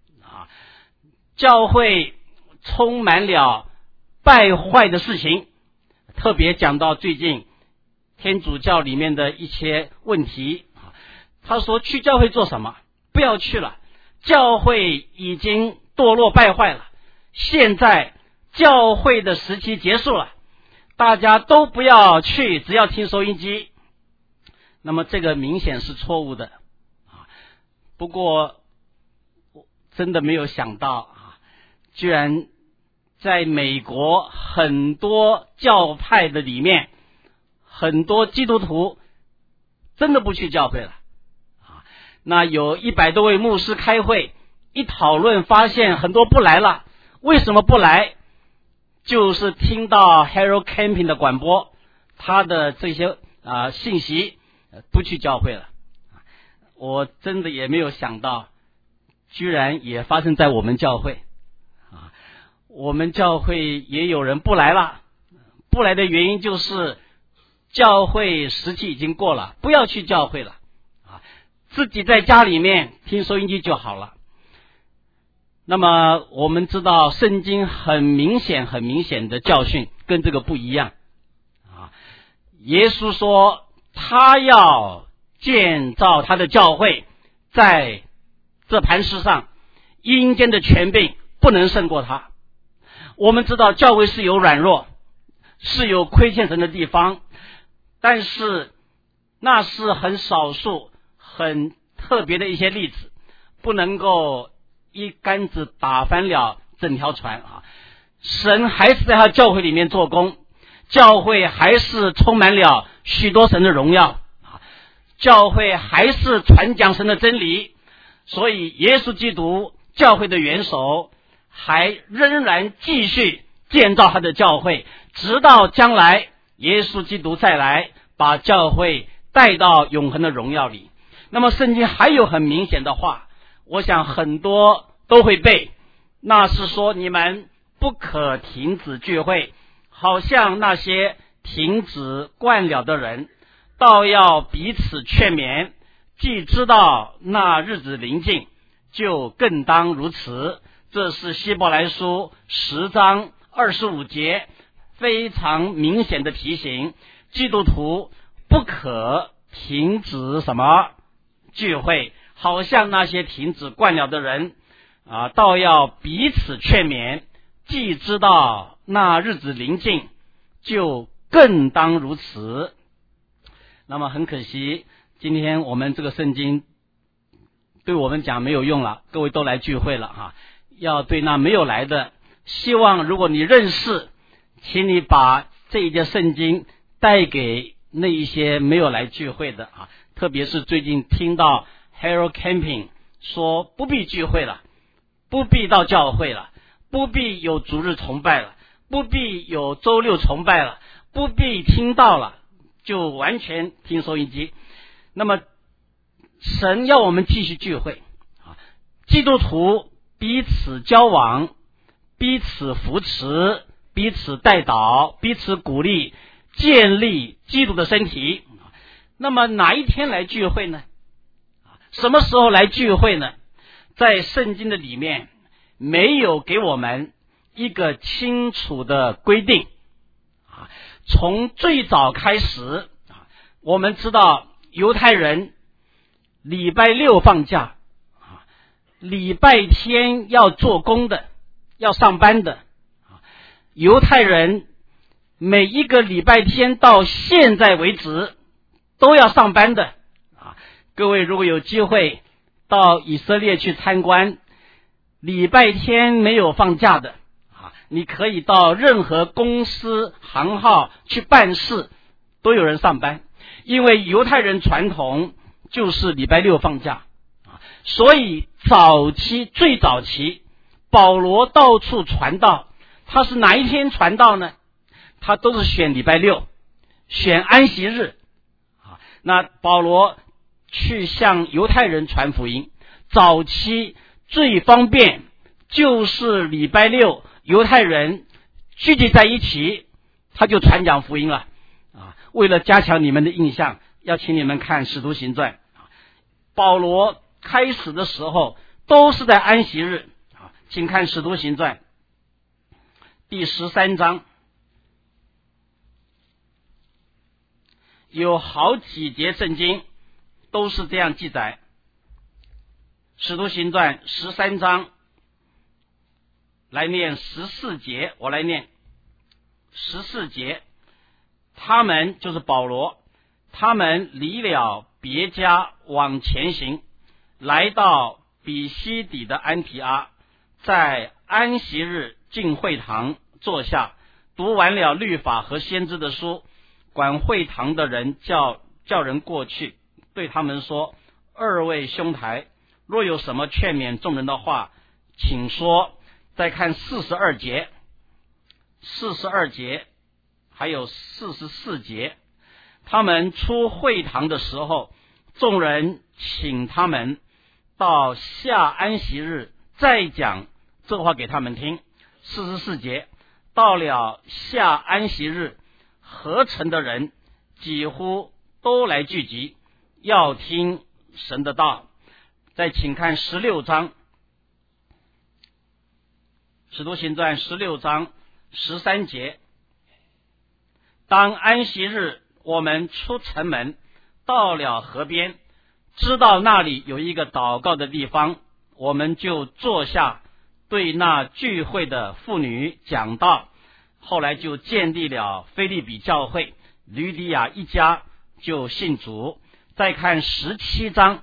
教会充满了败坏的事情，特别讲到最近天主教里面的一些问题。他说去教会做什么？不要去了，教会已经堕落败坏了，现在教会的时期结束了，大家都不要去，只要听收音机。那么这个明显是错误的。不过真的没有想到，居然在美国很多教派的里面，很多基督徒真的不去教会了。那有100多位牧师开会，一讨论发现很多不来了。为什么不来？就是听到 Harold Camping 的广播，他的这些信息，不去教会了。我真的也没有想到，居然也发生在我们教会。我们教会也有人不来了，不来的原因就是教会时期已经过了，不要去教会了，自己在家里面听收音机就好了。那么我们知道圣经很明显的教训跟这个不一样。耶稣说他要建造他的教会，在这磐石上，阴间的权柄不能胜过他。我们知道教会是有软弱，是有亏欠神的地方，但是那是很少数很特别的一些例子，不能够一竿子打翻了整条船。神还是在他教会里面做工，教会还是充满了许多神的荣耀，教会还是传讲神的真理。所以耶稣基督教会的元首还仍然继续建造他的教会，直到将来耶稣基督再来把教会带到永恒的荣耀里。那么圣经还有很明显的话，我想很多都会背，那是说你们不可停止聚会，好像那些停止惯了的人，倒要彼此劝勉，既知道那日子临近，就更当如此。这是希伯来书10章 25节非常明显的提醒，基督徒不可停止什么聚会，好像那些停止惯了的人倒要彼此劝勉，既知道那日子临近，就更当如此。那么很可惜，今天我们这个圣经对我们讲没有用了，各位都来聚会了要对那没有来的，希望如果你认识，请你把这一节圣经带给那一些没有来聚会的特别是最近听到 Harold Camping 说不必聚会了，不必到教会了，不必有主日崇拜了，不必有周六崇拜了，不必听到了，就完全听收音机。那么神要我们继续聚会基督徒彼此交往，彼此扶持，彼此代祷，彼此鼓励，建立基督的身体。那么哪一天来聚会呢？什么时候来聚会呢？在圣经的里面没有给我们一个清楚的规定从最早开始我们知道犹太人礼拜六放假礼拜天要做工的，要上班的。犹太人每一个礼拜天到现在为止都要上班的各位如果有机会到以色列去参观，礼拜天没有放假的你可以到任何公司行号去办事，都有人上班，因为犹太人传统就是礼拜六放假所以最早期保罗到处传道，他是哪一天传道呢？他都是选礼拜六，选安息日那保罗去向犹太人传福音，早期最方便就是礼拜六犹太人聚集在一起，他就传讲福音了为了加强你们的印象，要请你们看使徒行传保罗开始的时候都是在安息日请看使徒行传第13章，有好几节圣经都是这样记载。使徒行传13章来念14节，我来念14节。他们就是保罗，他们离了别家往前行，来到比西底的安提阿，在安息日进会堂坐下，读完了律法和先知的书。管会堂的人叫人过去，对他们说：二位兄台，若有什么劝勉众人的话，请说。再看42节还有44节，他们出会堂的时候，众人请他们到下安息日再讲这话给他们听。44节，到了下安息日，合成的人几乎都来聚集，要听神的道。再请看16章，使徒行传16章13节，当安息日，我们出城门，到了河边，知道那里有一个祷告的地方，我们就坐下，对那聚会的妇女讲道。后来就建立了腓立比教会，吕底亚一家就信主。再看17章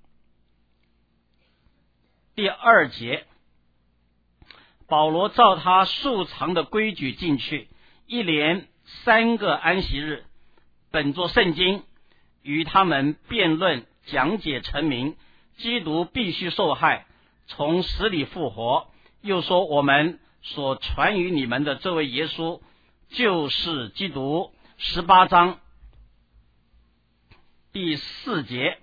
第2节，保罗照他素常的规矩进去，一连3个安息日，本作圣经，与他们辩论讲解陈明，基督必须受害，从死里复活，又说我们所传于你们的这位耶稣就是基督。18章第4节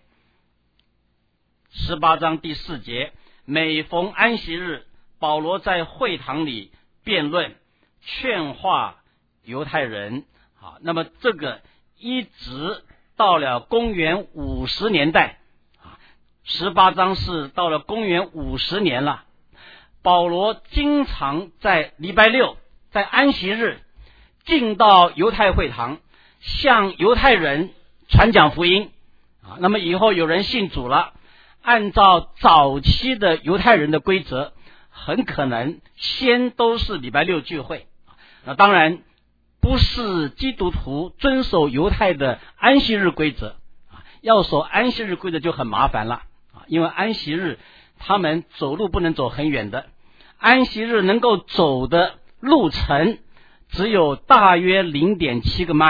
，18章第4节，每逢安息日，保罗在会堂里辩论劝化犹太人。好，那么这个一直到了公元50年代，18章是到了公元50年了。保罗经常在礼拜六在安息日进到犹太会堂，向犹太人传讲福音啊。那么以后有人信主了，按照早期的犹太人的规则，很可能先都是礼拜六聚会。那当然不是基督徒遵守犹太的安息日规则啊，要守安息日规则就很麻烦了啊，因为安息日他们走路不能走很远的，安息日能够走的路程只有大约 0.7 个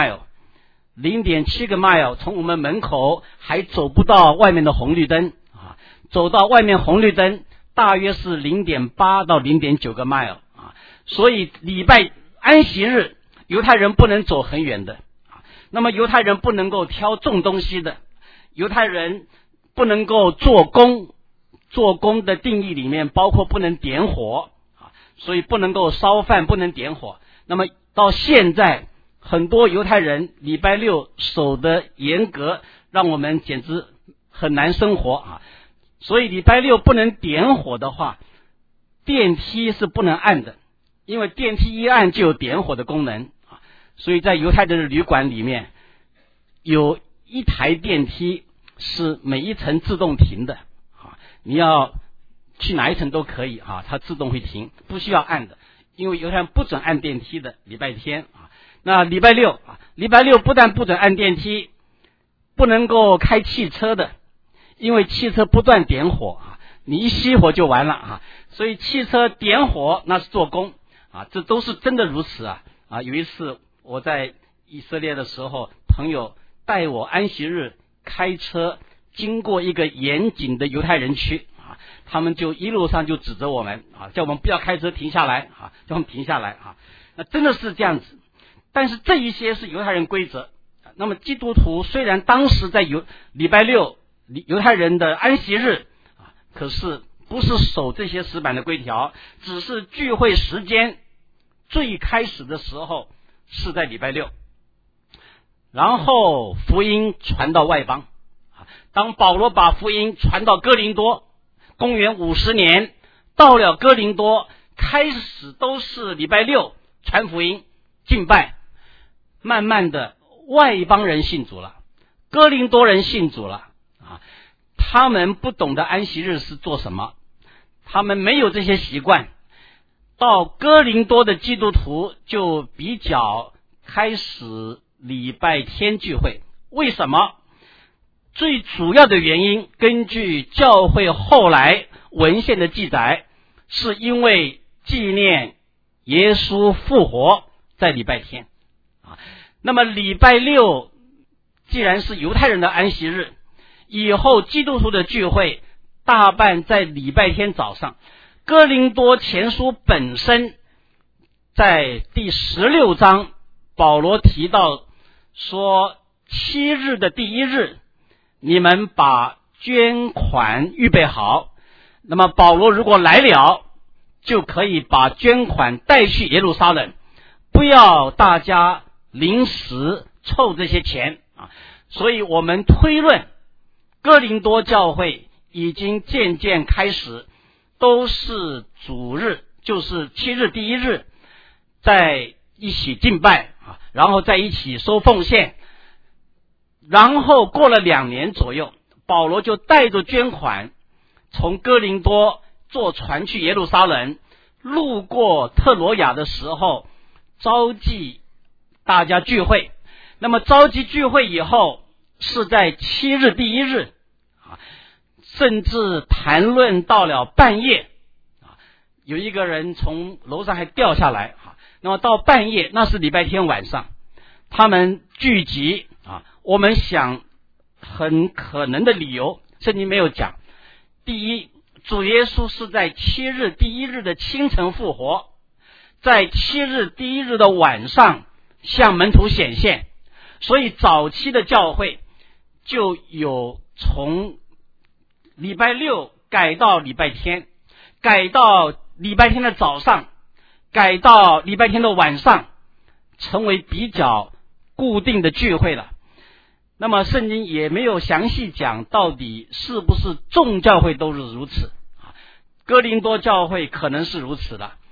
mile，0.7 个 mile 从我们门口还走不到外面的红绿灯啊，走到外面红绿灯大约是 0.8 到 0.9 个 mile 啊，所以安息日犹太人不能走很远的啊，那么犹太人不能够挑重东西的，犹太人不能够做工的定义里面包括不能点火啊，所以不能够烧饭，不能点火。那么到现在很多犹太人礼拜六守的严格，让我们简直很难生活啊。所以礼拜六不能点火的话，电梯是不能按的，因为电梯一按就有点火的功能啊。所以在犹太的旅馆里面有一台电梯是每一层自动停的啊，你要去哪一层都可以啊，它自动会停，不需要按的，因为犹太人不准按电梯的，礼拜天啊。那礼拜六不但不准按电梯，不能够开汽车的，因为汽车不断点火啊，你一熄火就完了啊，所以汽车点火那是做工啊，这都是真的如此啊。有一次我在以色列的时候，朋友带我安息日开车经过一个严谨的犹太人区啊，他们就一路上就指责我们啊，叫我们不要开车，停下来啊，叫我们停下来啊。那真的是这样子，但是这一些是犹太人规则。那么基督徒虽然当时在礼拜六犹太人的安息日啊，可是不是守这些死板的规条，只是聚会时间最开始的时候是在礼拜六，然后福音传到外邦。当保罗把福音传到哥林多，公元50年，到了哥林多，开始都是礼拜六传福音敬拜，慢慢的外邦人信主了，哥林多人信主了啊，他们不懂得安息日是做什么，他们没有这些习惯，到哥林多的基督徒就比较开始礼拜天聚会。为什么？最主要的原因，根据教会后来文献的记载，是因为纪念耶稣复活在礼拜天啊。那么礼拜六既然是犹太人的安息日，以后基督徒的聚会大半在礼拜天早上。哥林多前书本身在第16章，保罗提到说7日的第1日，你们把捐款预备好，那么保罗如果来了，就可以把捐款带去耶路撒冷，不要大家临时凑这些钱啊。所以我们推论哥林多教会已经渐渐开始都是主日，就是7日第1日在一起敬拜啊，然后在一起收奉献，然后过了2年左右，保罗就带着捐款从哥林多坐船去耶路撒冷，路过特罗亚的时候召集大家聚会。那么召集聚会以后是在7日第1日啊，甚至谈论到了半夜啊，有一个人从楼上还掉下来啊。那么到半夜，那是礼拜天晚上，他们聚集啊，我们想很可能的理由圣经没有讲。第一，主耶稣是在7日第1日的清晨复活，在7日第1日的晚上向门徒显现，所以早期的教会就有从礼拜六改到礼拜天，改到礼拜天的早上，改到礼拜天的晚上，成为比较固定的聚会了。那么圣经也没有详细讲到底是不是众教会都是如此啊？哥林多教会可能是如此的，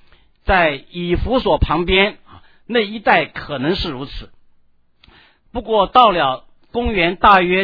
在以弗所旁边那一带可能是如此。不过到了公元大约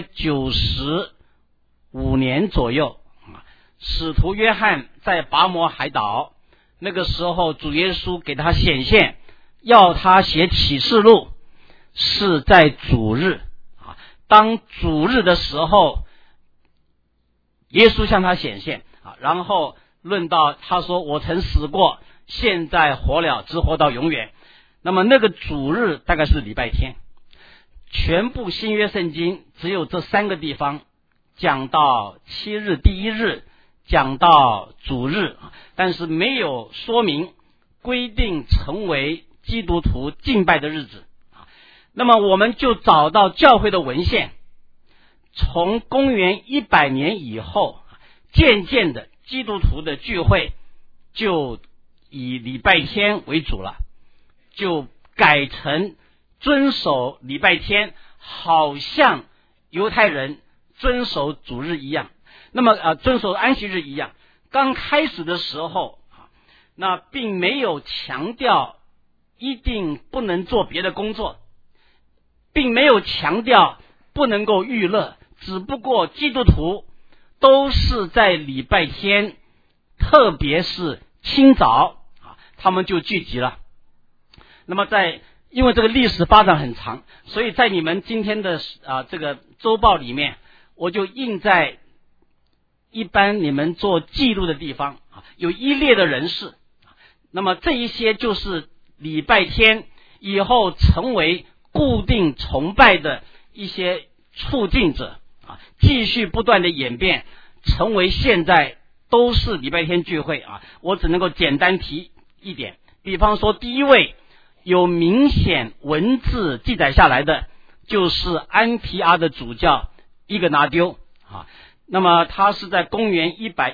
95年左右，使徒约翰在拔摩海岛，那个时候主耶稣给他显现，要他写启示录，是在主日。当主日的时候，耶稣向他显现，然后论到他说我曾死过，现在活了，直活到永远。那么那个主日大概是礼拜天。全部新约圣经只有这3个地方讲到7日第1日，讲到主日，但是没有说明规定成为基督徒敬拜的日子。那么我们就找到教会的文献，从公元100年以后，渐渐的基督徒的聚会就以礼拜天为主了，就改成遵守礼拜天，好像犹太人遵守主日一样，那么遵守安息日一样。刚开始的时候，那并没有强调一定不能做别的工作，并没有强调不能够娱乐，只不过基督徒都是在礼拜天，特别是清早他们就聚集了。那么因为这个历史发展很长，所以在你们今天的这个周报里面，我就印在一般你们做记录的地方有一列的人士。那么这一些就是礼拜天以后成为固定崇拜的一些促进者，继续不断的演变，成为现在都是礼拜天聚会我只能够简单提一点。比方说第一位有明显文字记载下来的，就是安提阿的主教伊格拿丢那么他是在公元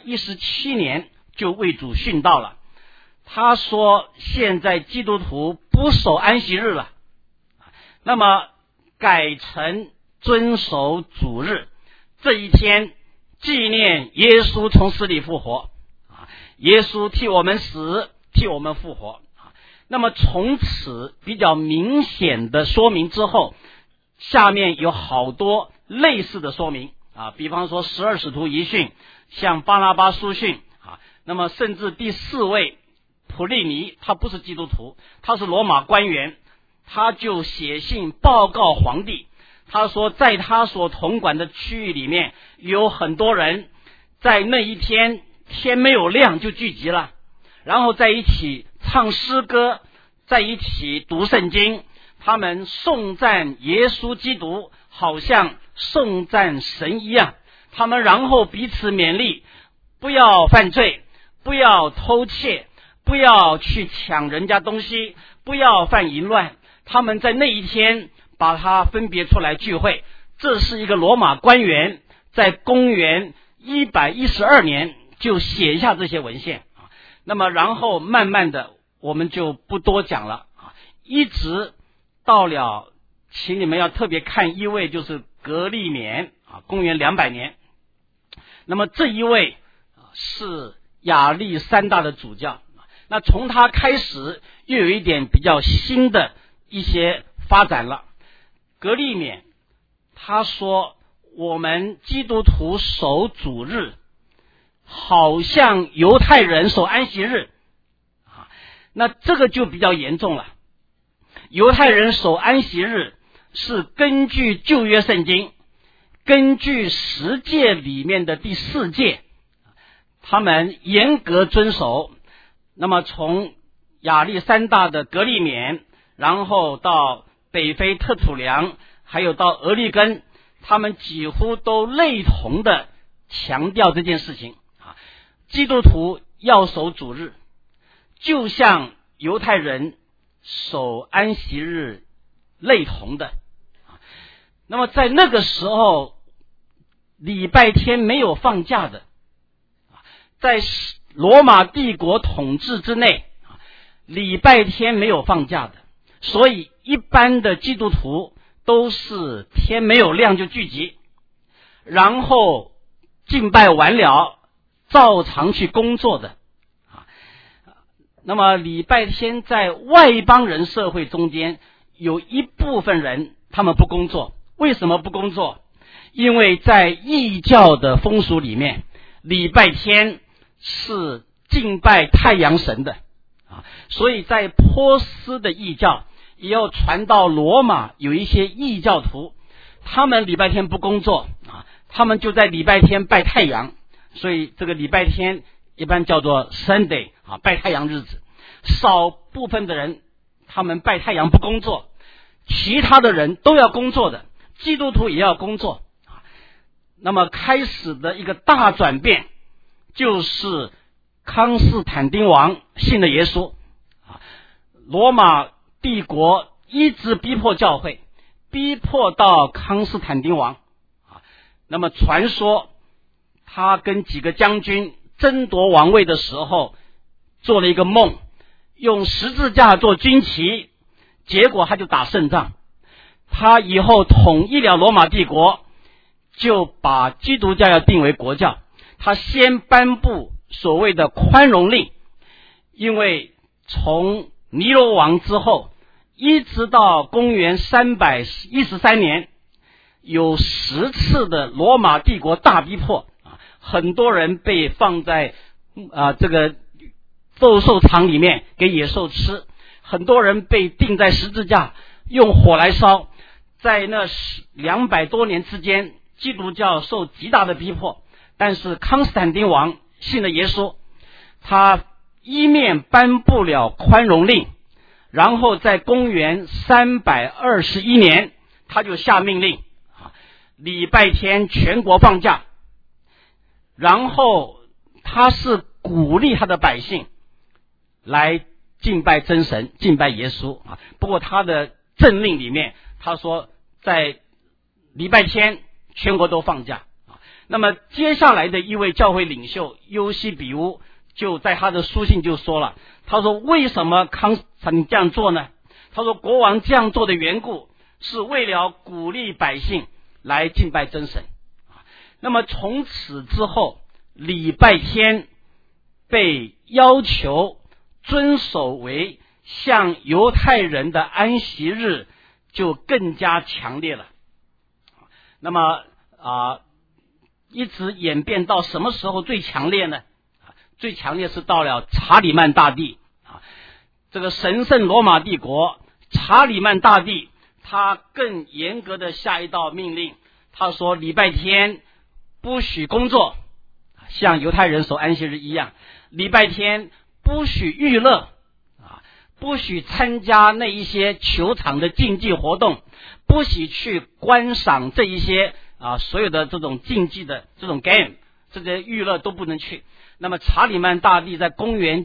117年就为主殉道了。他说现在基督徒不守安息日了，那么改成遵守主日，这一天纪念耶稣从死里复活，耶稣替我们死，替我们复活。那么从此比较明显的说明之后，下面有好多类似的说明比方说12使徒遗训，像巴拿巴书信那么甚至第4位普利尼，他不是基督徒，他是罗马官员，他就写信报告皇帝，他说在他所统管的区域里面有很多人在那一天天没有亮就聚集了，然后在一起唱诗歌，在一起读圣经，他们颂赞耶稣基督，好像颂赞神一样。他们然后彼此勉励，不要犯罪，不要偷窃，不要去抢人家东西，不要犯淫乱。他们在那一天把它分别出来聚会。这是一个罗马官员在公元112年就写下这些文献那么然后慢慢的我们就不多讲了一直到了，请你们要特别看一位，就是格利勉公元200年。那么这一位是亚历山大的主教，那从他开始又有一点比较新的一些发展了。格利勉他说我们基督徒守主日好像犹太人守安息日那这个就比较严重了。犹太人守安息日是根据旧约圣经，根据10诫里面的第4诫，他们严格遵守。那么从亚历山大的格利勉，然后到北非特土良，还有到俄利根，他们几乎都类同的强调这件事情基督徒要守主日，就像犹太人守安息日类同的那么在那个时候礼拜天没有放假的，在罗马帝国统治之内礼拜天没有放假的，所以一般的基督徒都是天没有亮就聚集，然后敬拜完了照常去工作的那么礼拜天在外邦人社会中间，有一部分人他们不工作。为什么不工作？因为在异教的风俗里面，礼拜天是敬拜太阳神的所以在波斯的异教也要传到罗马，有一些异教徒，他们礼拜天不工作他们就在礼拜天拜太阳，所以这个礼拜天一般叫做 Sunday 拜太阳日子。少部分的人他们拜太阳不工作，其他的人都要工作的，基督徒也要工作那么开始的一个大转变，就是康斯坦丁王信了耶稣罗马帝国一直逼迫教会，逼迫到康斯坦丁王那么传说他跟几个将军争夺王位的时候做了一个梦，用十字架做军旗，结果他就打胜仗。他以后统一了罗马帝国，就把基督教要定为国教。他先颁布所谓的宽容令，因为从尼罗王之后一直到公元313年，有10次的罗马帝国大逼迫很多人被放在这个斗兽场里面给野兽吃，很多人被钉在十字架用火来烧。在那200多年之间，基督教受极大的逼迫，但是康斯坦丁王信了耶稣，他一面颁布了宽容令，然后在公元321年他就下命令礼拜天全国放假，然后他是鼓励他的百姓来敬拜真神，敬拜耶稣不过他的政令里面他说在礼拜天全国都放假那么接下来的一位教会领袖尤西比乌就在他的书信就说了，他说为什么康斯坦丁这样做呢？他说国王这样做的缘故是为了鼓励百姓来敬拜真神那么从此之后，礼拜天被要求遵守为像犹太人的安息日就更加强烈了。那么一直演变到什么时候最强烈呢？最强烈是到了查理曼大帝这个神圣罗马帝国，查理曼大帝他更严格的下一道命令，他说礼拜天不许工作，像犹太人守安息日一样，礼拜天不许娱乐不许参加那一些球场的竞技活动，不许去观赏这一些所有的这种竞技的这种 game， 这些娱乐都不能去。那么查理曼大帝在公元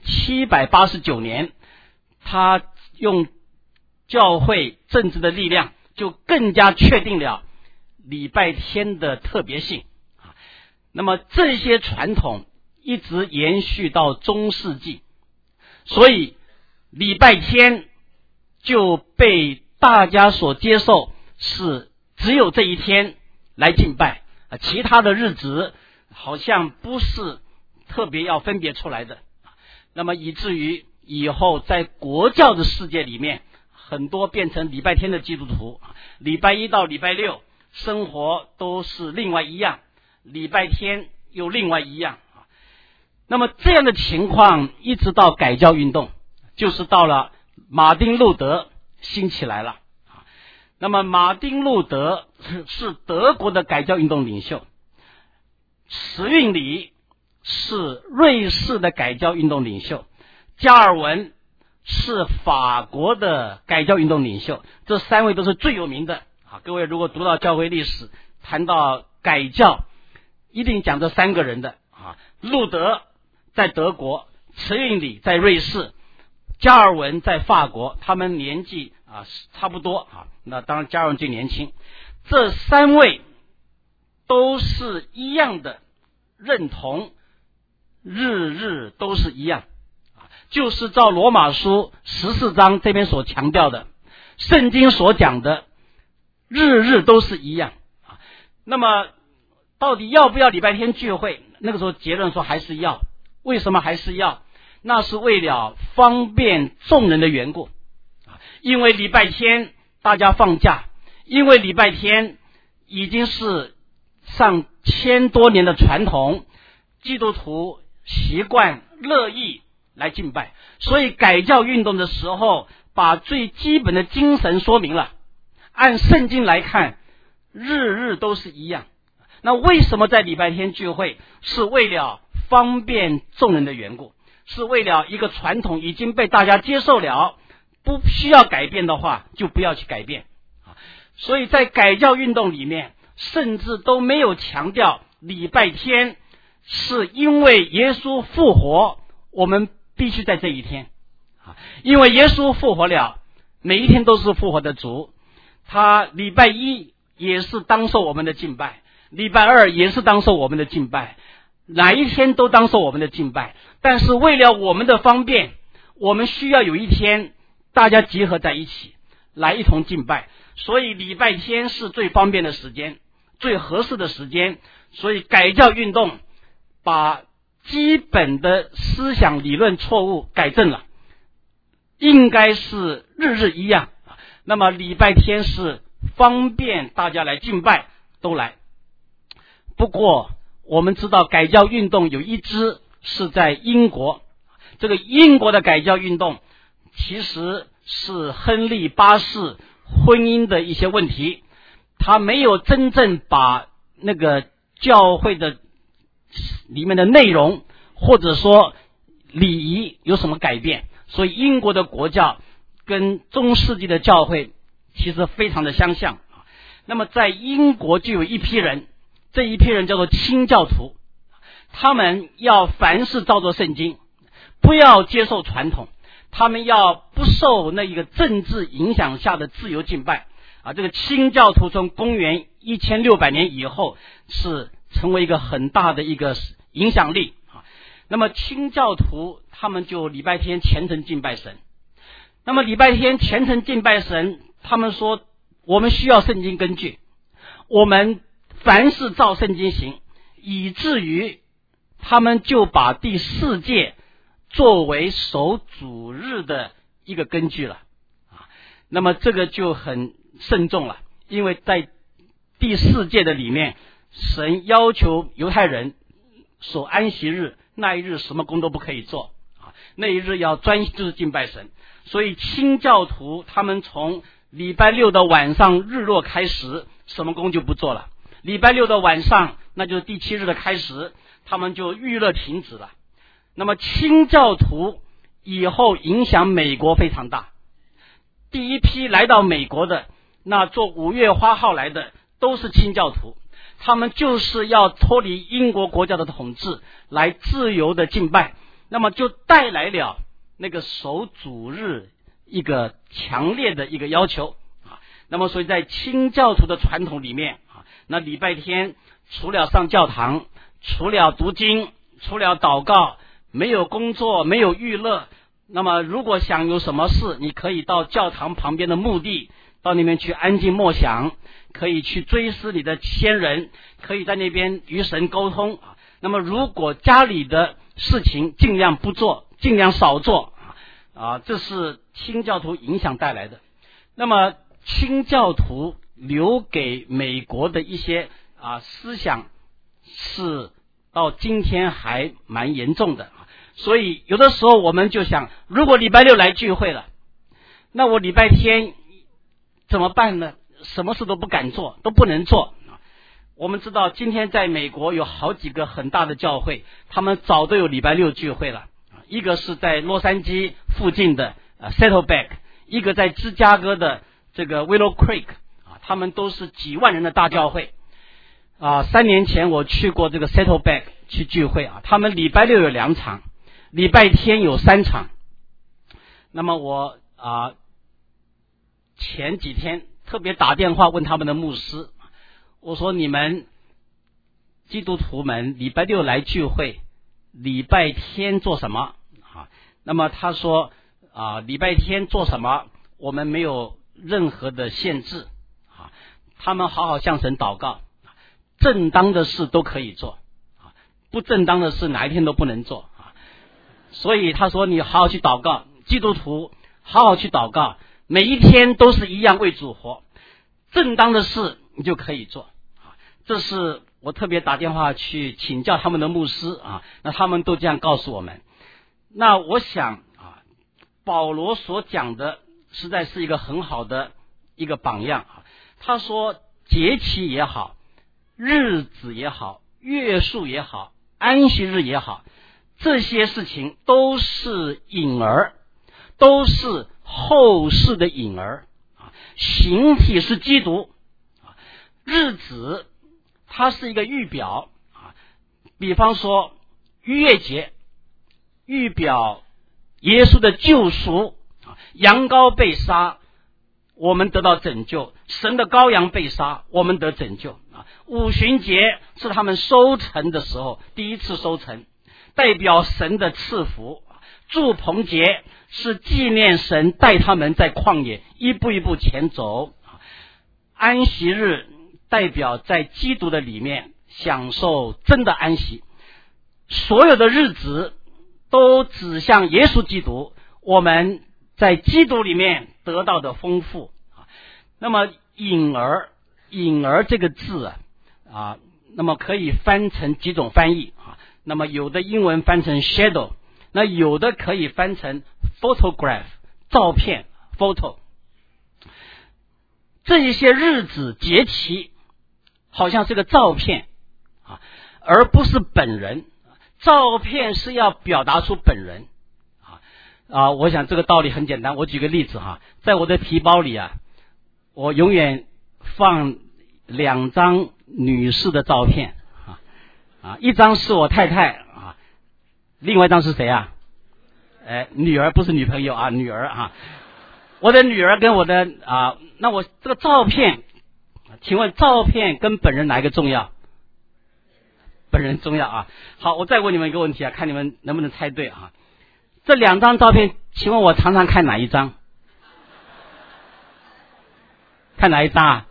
789年，他用教会政治的力量就更加确定了礼拜天的特别性那么这些传统一直延续到中世纪，所以礼拜天就被大家所接受是只有这一天来敬拜其他的日子好像不是特别要分别出来的。那么以至于以后在国教的世界里面，很多变成礼拜天的基督徒，礼拜一到礼拜六生活都是另外一样，礼拜天又另外一样。那么这样的情况一直到改教运动，就是到了马丁路德兴起来了。那么马丁路德是德国的改教运动领袖，慈运理是瑞士的改教运动领袖，加尔文是法国的改教运动领袖，这3位都是最有名的各位如果读到教会历史，谈到改教一定讲这3个人的路德在德国，慈运理在瑞士，加尔文在法国，他们年纪差不多那当然加尔文最年轻。这3位都是一样的认同日都是一样，就是照罗马书14章这边所强调的，圣经所讲的日都是一样。那么到底要不要礼拜天聚会？那个时候结论说还是要。为什么还是要？ 那是为了方便众人的缘故。因为礼拜天大家放假，因为礼拜天已经是上1000多年的传统，基督徒习惯乐意来敬拜，所以改教运动的时候把最基本的精神说明了。按圣经来看，日日都是一样。那为什么在礼拜天聚会？是为了方便众人的缘故，是为了一个传统已经被大家接受了，不需要改变的话就不要去改变。所以在改教运动里面甚至都没有强调礼拜天是因为耶稣复活，我们必须在这一天。因为耶稣复活了，每一天都是复活的主，他礼拜一也是当受我们的敬拜，礼拜二也是当受我们的敬拜，哪一天都当受我们的敬拜。但是为了我们的方便，我们需要有一天大家集合在一起来一同敬拜，所以礼拜天是最方便的时间，最合适的时间。所以改教运动把基本的思想理论错误改正了，应该是日日一样。那么礼拜天是方便大家来敬拜，都来。不过我们知道改教运动有一支是在英国，这个英国的改教运动其实是亨利8世婚姻的一些问题，他没有真正把那个教会的里面的内容或者说礼仪有什么改变，所以英国的国教跟中世纪的教会其实非常的相像。那么在英国就有一批人，这一批人叫做清教徒，他们要凡事照着圣经，不要接受传统，他们要不受那一个政治影响下的自由敬拜。这个清教徒从公元1600年以后是成为一个很大的一个影响力。那么清教徒他们就礼拜天虔诚敬拜神，那么礼拜天虔诚敬拜神，他们说我们需要圣经根据，我们凡事照圣经行，以至于他们就把第4届作为守主日的一个根据了。那么这个就很慎重了，因为在第4届的里面，神要求犹太人守安息日，那一日什么工都不可以做，那一日要专注敬拜神。所以清教徒他们从礼拜6的晚上日落开始，什么工就不做了。礼拜6的晚上，那就是第7日的开始，他们就娱乐停止了。那么清教徒以后影响美国非常大，第一批来到美国的，那坐5月花号来的都是清教徒，他们就是要脱离英国国家的统治，来自由的敬拜，那么就带来了那个守主日一个强烈的一个要求。那么所以在清教徒的传统里面，那礼拜天除了上教堂，除了读经，除了祷告，没有工作，没有娱乐。那么如果想有什么事，你可以到教堂旁边的墓地，到那边去安静默想，可以去追思你的先人，可以在那边与神沟通。那么如果家里的事情尽量不做，尽量少做，这是清教徒影响带来的。那么清教徒留给美国的一些思想是到今天还蛮严重的。所以有的时候我们就想，如果礼拜6来聚会了，那我礼拜天怎么办呢？什么事都不敢做，都不能做。我们知道今天在美国有好几个很大的教会，他们早都有礼拜6聚会了。一个是在洛杉矶附近的Saddleback， 一个在芝加哥的这个 Willow Creek， 他们都是几万人的大教会。3年前我去过这个 Saddleback 去聚会，他们礼拜6有2场，礼拜天有3场。那么我前几天特别打电话问他们的牧师，我说你们基督徒们礼拜6来聚会，礼拜天做什么？那么他说礼拜天做什么我们没有任何的限制，他们好好向神祷告，正当的事都可以做，不正当的事哪一天都不能做。 所以他说你好好去祷告，基督徒好好去祷告，每一天都是一样为主活，正当的事你就可以做。这是我特别打电话去请教他们的牧师啊，那他们都这样告诉我们。那我想啊，保罗所讲的实在是一个很好的一个榜样啊。他说节期也好，日子也好，月数也好，安息日也好，这些事情都是影儿，都是后世的影儿啊。形体是基督啊，日子它是一个预表啊。比方说逾越节预表耶稣的救赎啊，羊羔被杀，我们得到拯救；神的羔羊被杀，我们得拯救啊。五旬节是他们收成的时候，第一次收成，代表神的赐福。祝棚节是纪念神带他们在旷野一步一步前走。安息日代表在基督的里面享受真的安息。所有的日子都指向耶稣基督，我们在基督里面得到的丰富。那么影儿这个字啊，那么可以翻成几种翻译啊。那么有的英文翻成 shadow， 那有的可以翻成 photograph， 照片 photo。这一些日子节期好像是个照片啊，而不是本人。照片是要表达出本人啊。我想这个道理很简单，我举个例子哈，在我的皮包里啊，我永远放2张女士的照片啊，一张是我太太啊，另外一张是谁啊？女儿，不是女朋友啊，女儿啊。我的女儿跟我的那我这个照片，请问照片跟本人哪一个重要？本人重要啊。好，我再问你们一个问题啊，看你们能不能猜对啊。这2张照片，请问我常常看哪一张？看哪一张啊？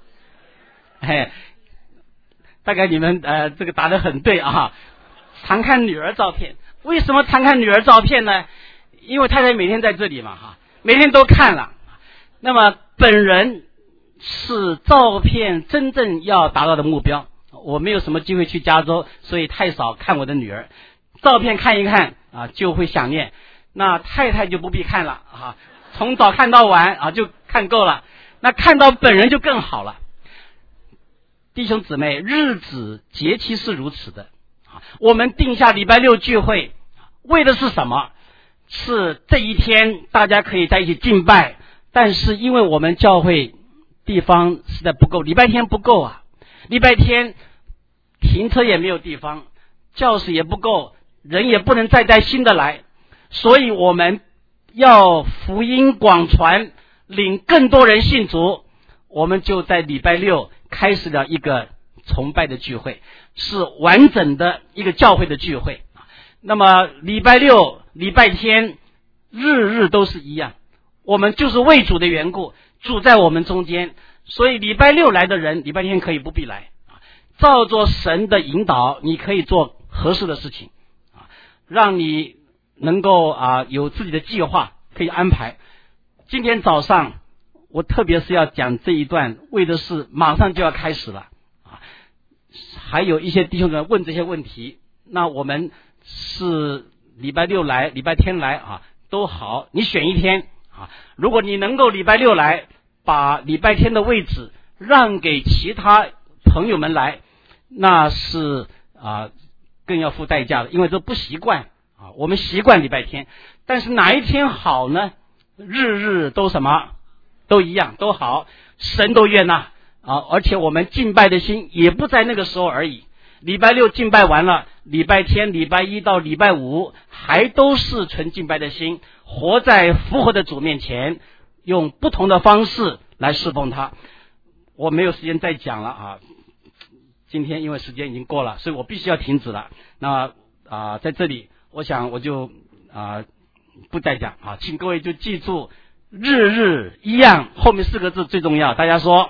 大概你们这个答得很对啊。常看女儿照片。为什么常看女儿照片呢？因为太太每天在这里嘛哈，每天都看了。那么本人是照片真正要达到的目标。我没有什么机会去加州，所以太少看我的女儿。照片看一看啊，就会想念。那太太就不必看了啊，从早看到晚啊，就看够了。那看到本人就更好了。弟兄姊妹，日子节期是如此的啊。我们定下礼拜六聚会，为的是什么？是这一天大家可以在一起敬拜，但是因为我们教会地方实在不够，礼拜天不够啊。礼拜天停车也没有地方，教室也不够，人也不能再带新的来，所以我们要福音广传，领更多人信主。我们就在礼拜六开始了一个崇拜的聚会，是完整的一个教会的聚会。那么礼拜六礼拜天日日都是一样，我们就是为主的缘故，主在我们中间，所以礼拜六来的人礼拜天可以不必来，照着神的引导，你可以做合适的事情，让你能够有自己的计划可以安排。今天早上我特别是要讲这一段，为的是马上就要开始了还有一些弟兄们问这些问题，那我们是礼拜六来礼拜天来都好，你选一天如果你能够礼拜六来，把礼拜天的位置让给其他朋友们来，那是更要付代价的，因为这不习惯我们习惯礼拜天。但是哪一天好呢？日日都什么都一样，都好，神都悦纳而且我们敬拜的心也不在那个时候而已。礼拜六敬拜完了，礼拜天礼拜一到礼拜五还都是纯敬拜的心，活在复活的主面前，用不同的方式来侍奉他。我没有时间再讲了今天因为时间已经过了，所以我必须要停止了。那在这里我想我就不再讲请各位就记住日日一样，后面4个字最重要，大家说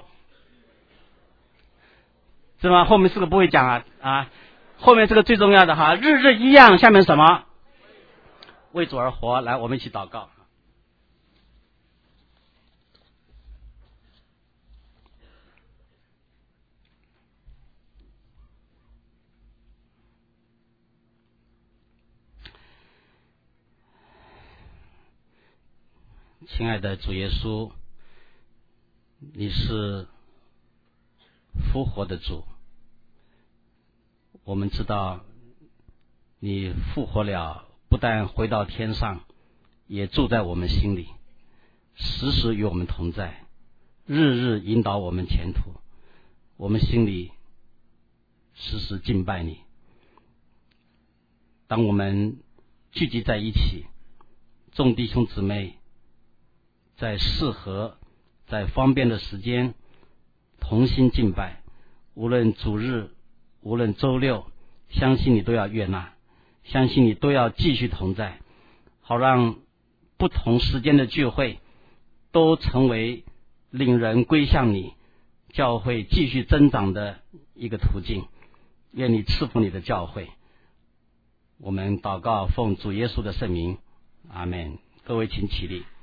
是吗？后面4个不会讲后面这个最重要的日日一样，下面什么？ 为主而活。来，我们一起祷告。亲爱的主耶稣，你是复活的主，我们知道你复活了，不但回到天上，也住在我们心里，时时与我们同在，日日引导我们前途，我们心里时时敬拜你。当我们聚集在一起，众弟兄姊妹在适合在方便的时间同心敬拜，无论主日无论周六，相信你都要悦纳，相信你都要继续同在，好让不同时间的聚会都成为令人归向你，教会继续增长的一个途径。愿你赐福你的教会。我们祷告奉主耶稣的圣名，阿们。各位请起立。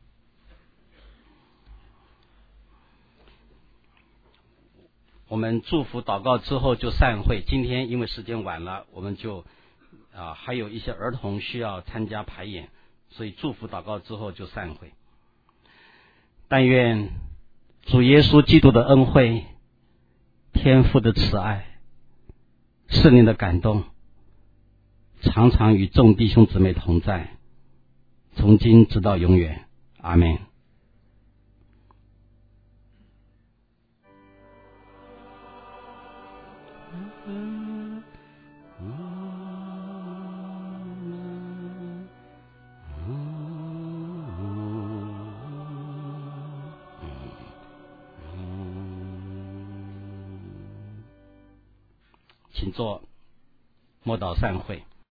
我们祝福祷告之后就散会。今天因为时间晚了，我们就还有一些儿童需要参加排演，所以祝福祷告之后就散会。但愿主耶稣基督的恩惠、天父的慈爱、圣灵的感动，常常与众弟兄姊妹同在，从今直到永远。阿们。请坐，默祷散会。